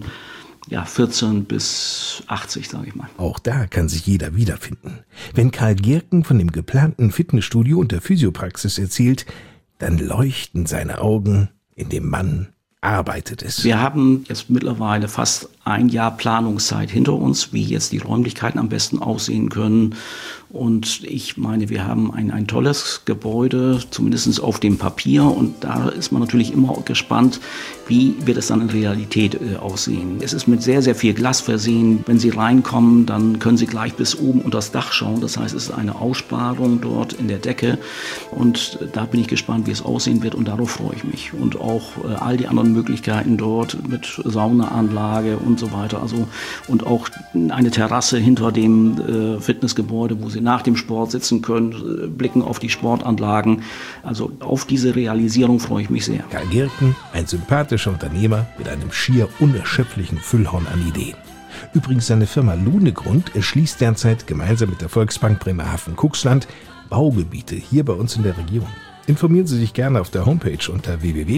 Speaker 7: 14 bis 80, sage ich mal.
Speaker 1: Auch da kann sich jeder wiederfinden. Wenn Karl Gierken von dem geplanten Fitnessstudio und der Physiopraxis erzählt, dann leuchten seine Augen, in dem Mann arbeitet es.
Speaker 7: Wir haben jetzt mittlerweile fast ein Jahr Planungszeit hinter uns, wie jetzt die Räumlichkeiten am besten aussehen können. Und ich meine, wir haben ein tolles Gebäude, zumindest auf dem Papier. Und da ist man natürlich immer gespannt, wie wird es dann in Realität aussehen. Es ist mit sehr, sehr viel Glas versehen. Wenn Sie reinkommen, dann können Sie gleich bis oben unter das Dach schauen. Das heißt, es ist eine Aussparung dort in der Decke. Und da bin ich gespannt, wie es aussehen wird. Und darauf freue ich mich. Und auch all die anderen Möglichkeiten dort mit Saunaanlage und so weiter. Also, und auch eine Terrasse hinter dem Fitnessgebäude, wo Sie nach dem Sport sitzen können, blicken auf die Sportanlagen. Also auf diese Realisierung freue ich mich sehr.
Speaker 1: Karl Gierken, ein sympathischer Unternehmer mit einem schier unerschöpflichen Füllhorn an Ideen. Übrigens, seine Firma Lunegrund erschließt derzeit gemeinsam mit der Volksbank Bremerhaven-Cuxland Baugebiete hier bei uns in der Region. Informieren Sie sich gerne auf der Homepage unter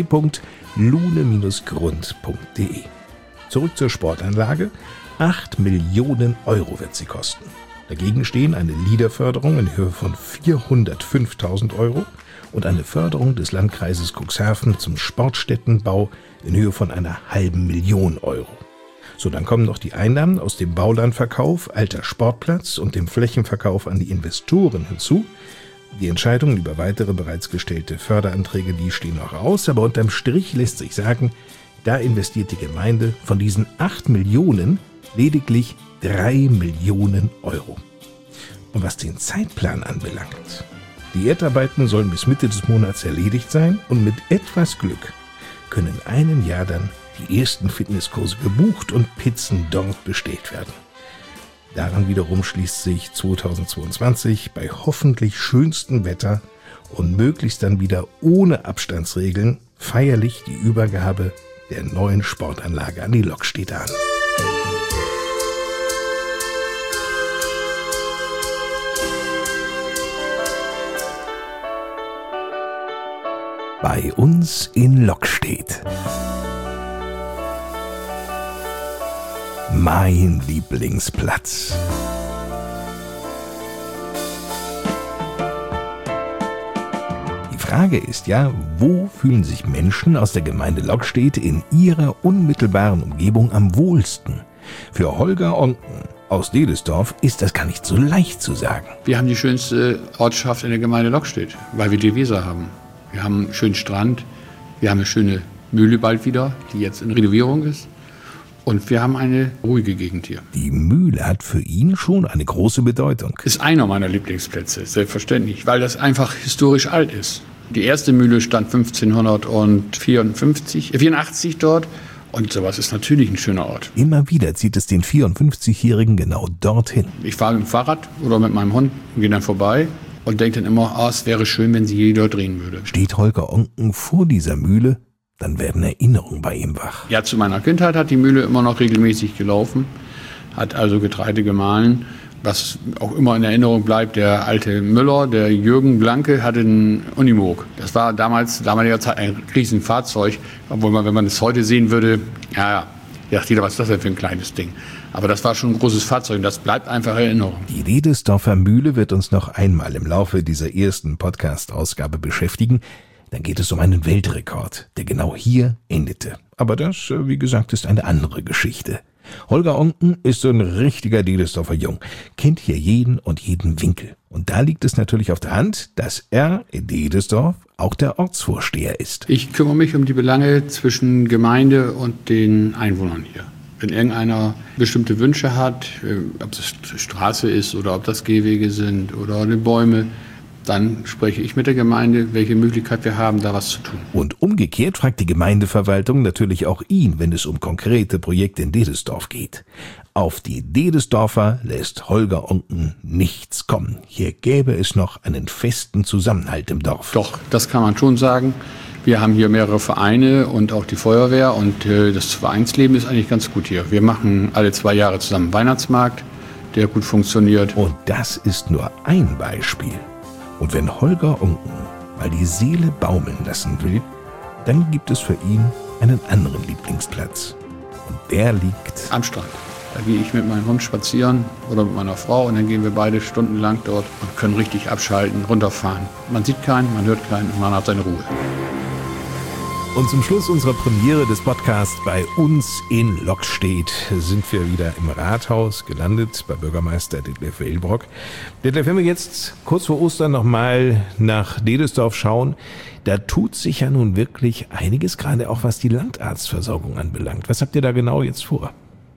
Speaker 1: www.lune-grund.de. Zurück zur Sportanlage. 8 Millionen Euro wird sie kosten. Dagegen stehen eine LEADER-Förderung in Höhe von 405.000 Euro und eine Förderung des Landkreises Cuxhaven zum Sportstättenbau in Höhe von 500.000 Euro. So, dann kommen noch die Einnahmen aus dem Baulandverkauf, alter Sportplatz und dem Flächenverkauf an die Investoren hinzu. Die Entscheidungen über weitere bereits gestellte Förderanträge, die stehen noch aus, aber unterm Strich lässt sich sagen, da investiert die Gemeinde von diesen 8 Millionen lediglich 3 Millionen Euro. Und was den Zeitplan anbelangt, die Erdarbeiten sollen bis Mitte des Monats erledigt sein und mit etwas Glück können in einem Jahr dann die ersten Fitnesskurse gebucht und Pizzen dort bestellt werden. Daran wiederum schließt sich 2022 bei hoffentlich schönstem Wetter und möglichst dann wieder ohne Abstandsregeln feierlich die Übergabe der neuen Sportanlage an die Lokstädter an. Bei uns in Lokstedt. Mein Lieblingsplatz. Frage ist ja, wo fühlen sich Menschen aus der Gemeinde Lockstedt in ihrer unmittelbaren Umgebung am wohlsten? Für Holger Onken aus Dedesdorf ist das gar nicht so leicht zu sagen.
Speaker 8: Wir haben die schönste Ortschaft in der Gemeinde Lockstedt, weil wir die Weser haben. Wir haben einen schönen Strand, wir haben eine schöne Mühle bald wieder, die jetzt in Renovierung ist. Und wir haben eine ruhige Gegend hier.
Speaker 1: Die Mühle hat für ihn schon eine große Bedeutung.
Speaker 8: Ist einer meiner Lieblingsplätze, selbstverständlich, weil das einfach historisch alt ist. Die erste Mühle stand 1584 dort. Und sowas ist natürlich ein schöner Ort.
Speaker 1: Immer wieder zieht es den 54-Jährigen genau dorthin.
Speaker 8: Ich fahre mit dem Fahrrad oder mit meinem Hund und gehe dann vorbei und denke dann immer, es wäre schön, wenn sie hier dort drehen würde.
Speaker 1: Steht Holger Onken vor dieser Mühle, dann werden Erinnerungen bei ihm wach.
Speaker 8: Ja, zu meiner Kindheit hat die Mühle immer noch regelmäßig gelaufen, hat also Getreide gemahlen. Was auch immer in Erinnerung bleibt, der alte Müller, der Jürgen Blanke, hatte einen Unimog. Das war damaliger Zeit ein Riesenfahrzeug, obwohl man, wenn man es heute sehen würde, dachte jeder, was ist das denn für ein kleines Ding? Aber das war schon ein großes Fahrzeug und das bleibt einfach Erinnerung.
Speaker 1: Die Dedesdorfer Mühle wird uns noch einmal im Laufe dieser ersten Podcast-Ausgabe beschäftigen. Dann geht es um einen Weltrekord, der genau hier endete. Aber das, wie gesagt, ist eine andere Geschichte. Holger Onken ist so ein richtiger Dedesdorfer Jung, kennt hier jeden und jeden Winkel. Und da liegt es natürlich auf der Hand, dass er in Dedesdorf auch der Ortsvorsteher ist.
Speaker 8: Ich kümmere mich um die Belange zwischen Gemeinde und den Einwohnern hier. Wenn irgendeiner bestimmte Wünsche hat, ob das Straße ist oder ob das Gehwege sind oder die Bäume, dann spreche ich mit der Gemeinde, welche Möglichkeit wir haben, da was zu tun.
Speaker 1: Und umgekehrt fragt die Gemeindeverwaltung natürlich auch ihn, wenn es um konkrete Projekte in Dedesdorf geht. Auf die Dedesdorfer lässt Holger Onken nichts kommen. Hier gäbe es noch einen festen Zusammenhalt im Dorf.
Speaker 8: Doch, das kann man schon sagen. Wir haben hier mehrere Vereine und auch die Feuerwehr und das Vereinsleben ist eigentlich ganz gut hier. Wir machen alle 2 Jahre zusammen Weihnachtsmarkt, der gut funktioniert.
Speaker 1: Und das ist nur ein Beispiel. Und wenn Holger Onken mal die Seele baumeln lassen will, dann gibt es für ihn einen anderen Lieblingsplatz. Und der liegt
Speaker 8: am Strand. Da gehe ich mit meinem Hund spazieren oder mit meiner Frau und dann gehen wir beide stundenlang dort und können richtig abschalten, runterfahren. Man sieht keinen, man hört keinen und man hat seine Ruhe.
Speaker 1: Und zum Schluss unserer Premiere des Podcasts bei uns in Lockstedt sind wir wieder im Rathaus gelandet, bei Bürgermeister Detlef Wehlbrock. Detlef, wenn wir jetzt kurz vor Ostern nochmal nach Dedesdorf schauen, da tut sich ja nun wirklich einiges, gerade auch was die Landarztversorgung anbelangt. Was habt ihr da genau jetzt vor?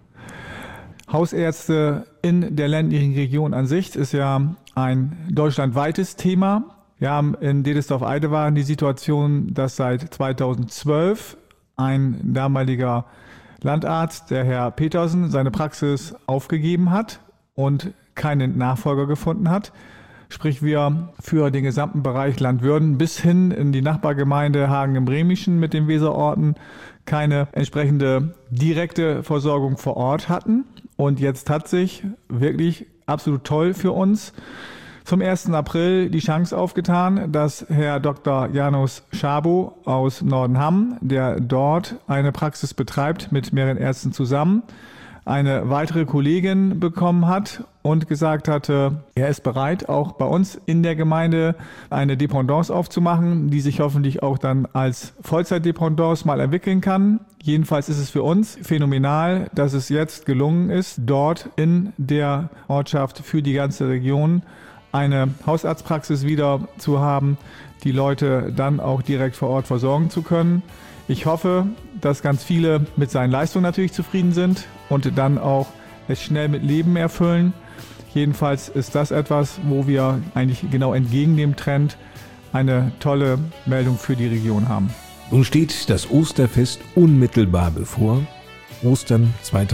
Speaker 9: Hausärzte in der ländlichen Region an sich ist ja ein deutschlandweites Thema. Wir haben in Dedesdorf-Eidewaren die Situation, dass seit 2012 ein damaliger Landarzt, der Herr Petersen, seine Praxis aufgegeben hat und keinen Nachfolger gefunden hat. Sprich, wir für den gesamten Bereich Landwürden bis hin in die Nachbargemeinde Hagen im Bremischen mit den Weserorten keine entsprechende direkte Versorgung vor Ort hatten. Und jetzt hat sich wirklich absolut toll für uns zum 1. April die Chance aufgetan, dass Herr Dr. Janus Schabo aus Nordenham, der dort eine Praxis betreibt mit mehreren Ärzten zusammen, eine weitere Kollegin bekommen hat und gesagt hatte, er ist bereit, auch bei uns in der Gemeinde eine Dependance aufzumachen, die sich hoffentlich auch dann als Vollzeitdependance mal entwickeln kann. Jedenfalls ist es für uns phänomenal, dass es jetzt gelungen ist, dort in der Ortschaft für die ganze Region eine Hausarztpraxis wieder zu haben, die Leute dann auch direkt vor Ort versorgen zu können. Ich hoffe, dass ganz viele mit seinen Leistungen natürlich zufrieden sind und dann auch es schnell mit Leben erfüllen. Jedenfalls ist das etwas, wo wir eigentlich genau entgegen dem Trend eine tolle Meldung für die Region haben.
Speaker 1: Nun steht das Osterfest unmittelbar bevor. Ostern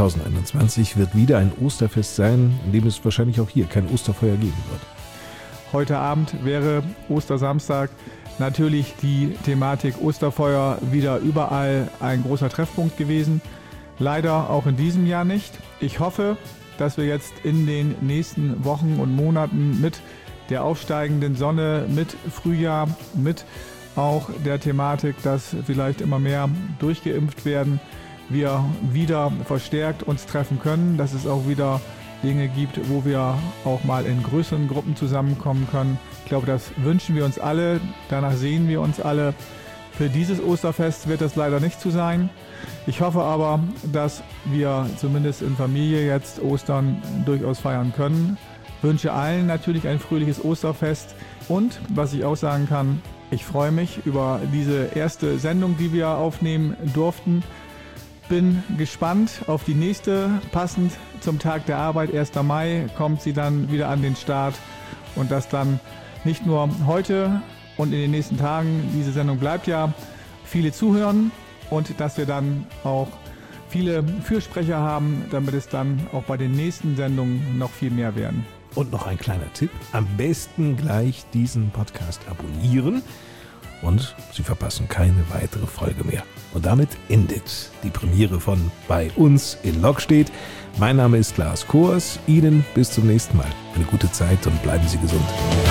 Speaker 1: 2021 wird wieder ein Osterfest sein, in dem es wahrscheinlich auch hier kein Osterfeuer geben wird.
Speaker 9: Heute Abend wäre Ostersamstag natürlich die Thematik Osterfeuer wieder überall ein großer Treffpunkt gewesen. Leider auch in diesem Jahr nicht. Ich hoffe, dass wir jetzt in den nächsten Wochen und Monaten mit der aufsteigenden Sonne, mit Frühjahr, mit auch der Thematik, dass vielleicht immer mehr durchgeimpft werden, wir wieder verstärkt uns treffen können, dass es auch wieder Dinge gibt, wo wir auch mal in größeren Gruppen zusammenkommen können. Ich glaube, das wünschen wir uns alle, danach sehen wir uns alle. Für dieses Osterfest wird das leider nicht zu sein. Ich hoffe aber, dass wir zumindest in Familie jetzt Ostern durchaus feiern können. Ich wünsche allen natürlich ein fröhliches Osterfest. Und was ich auch sagen kann, ich freue mich über diese erste Sendung, die wir aufnehmen durften. Bin gespannt auf die nächste. Passend zum Tag der Arbeit, 1. Mai, kommt sie dann wieder an den Start. Und dass dann nicht nur heute und in den nächsten Tagen, diese Sendung bleibt ja, viele zuhören und dass wir dann auch viele Fürsprecher haben, damit es dann auch bei den nächsten Sendungen noch viel mehr werden.
Speaker 1: Und noch ein kleiner Tipp, am besten gleich diesen Podcast abonnieren und Sie verpassen keine weitere Folge mehr. Und damit endet die Premiere von Bei uns in Lockstedt. Mein Name ist Lars Kors, Ihnen bis zum nächsten Mal. Eine gute Zeit und bleiben Sie gesund.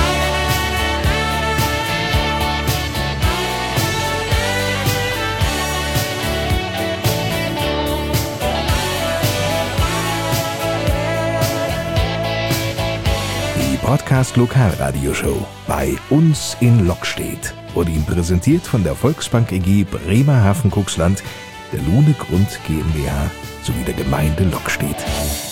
Speaker 1: Podcast Lokalradioshow Bei uns in Lockstedt wurde Ihnen präsentiert von der Volksbank EG Bremerhaven-Cuxland, der Lohne Grund GmbH sowie der Gemeinde Lockstedt.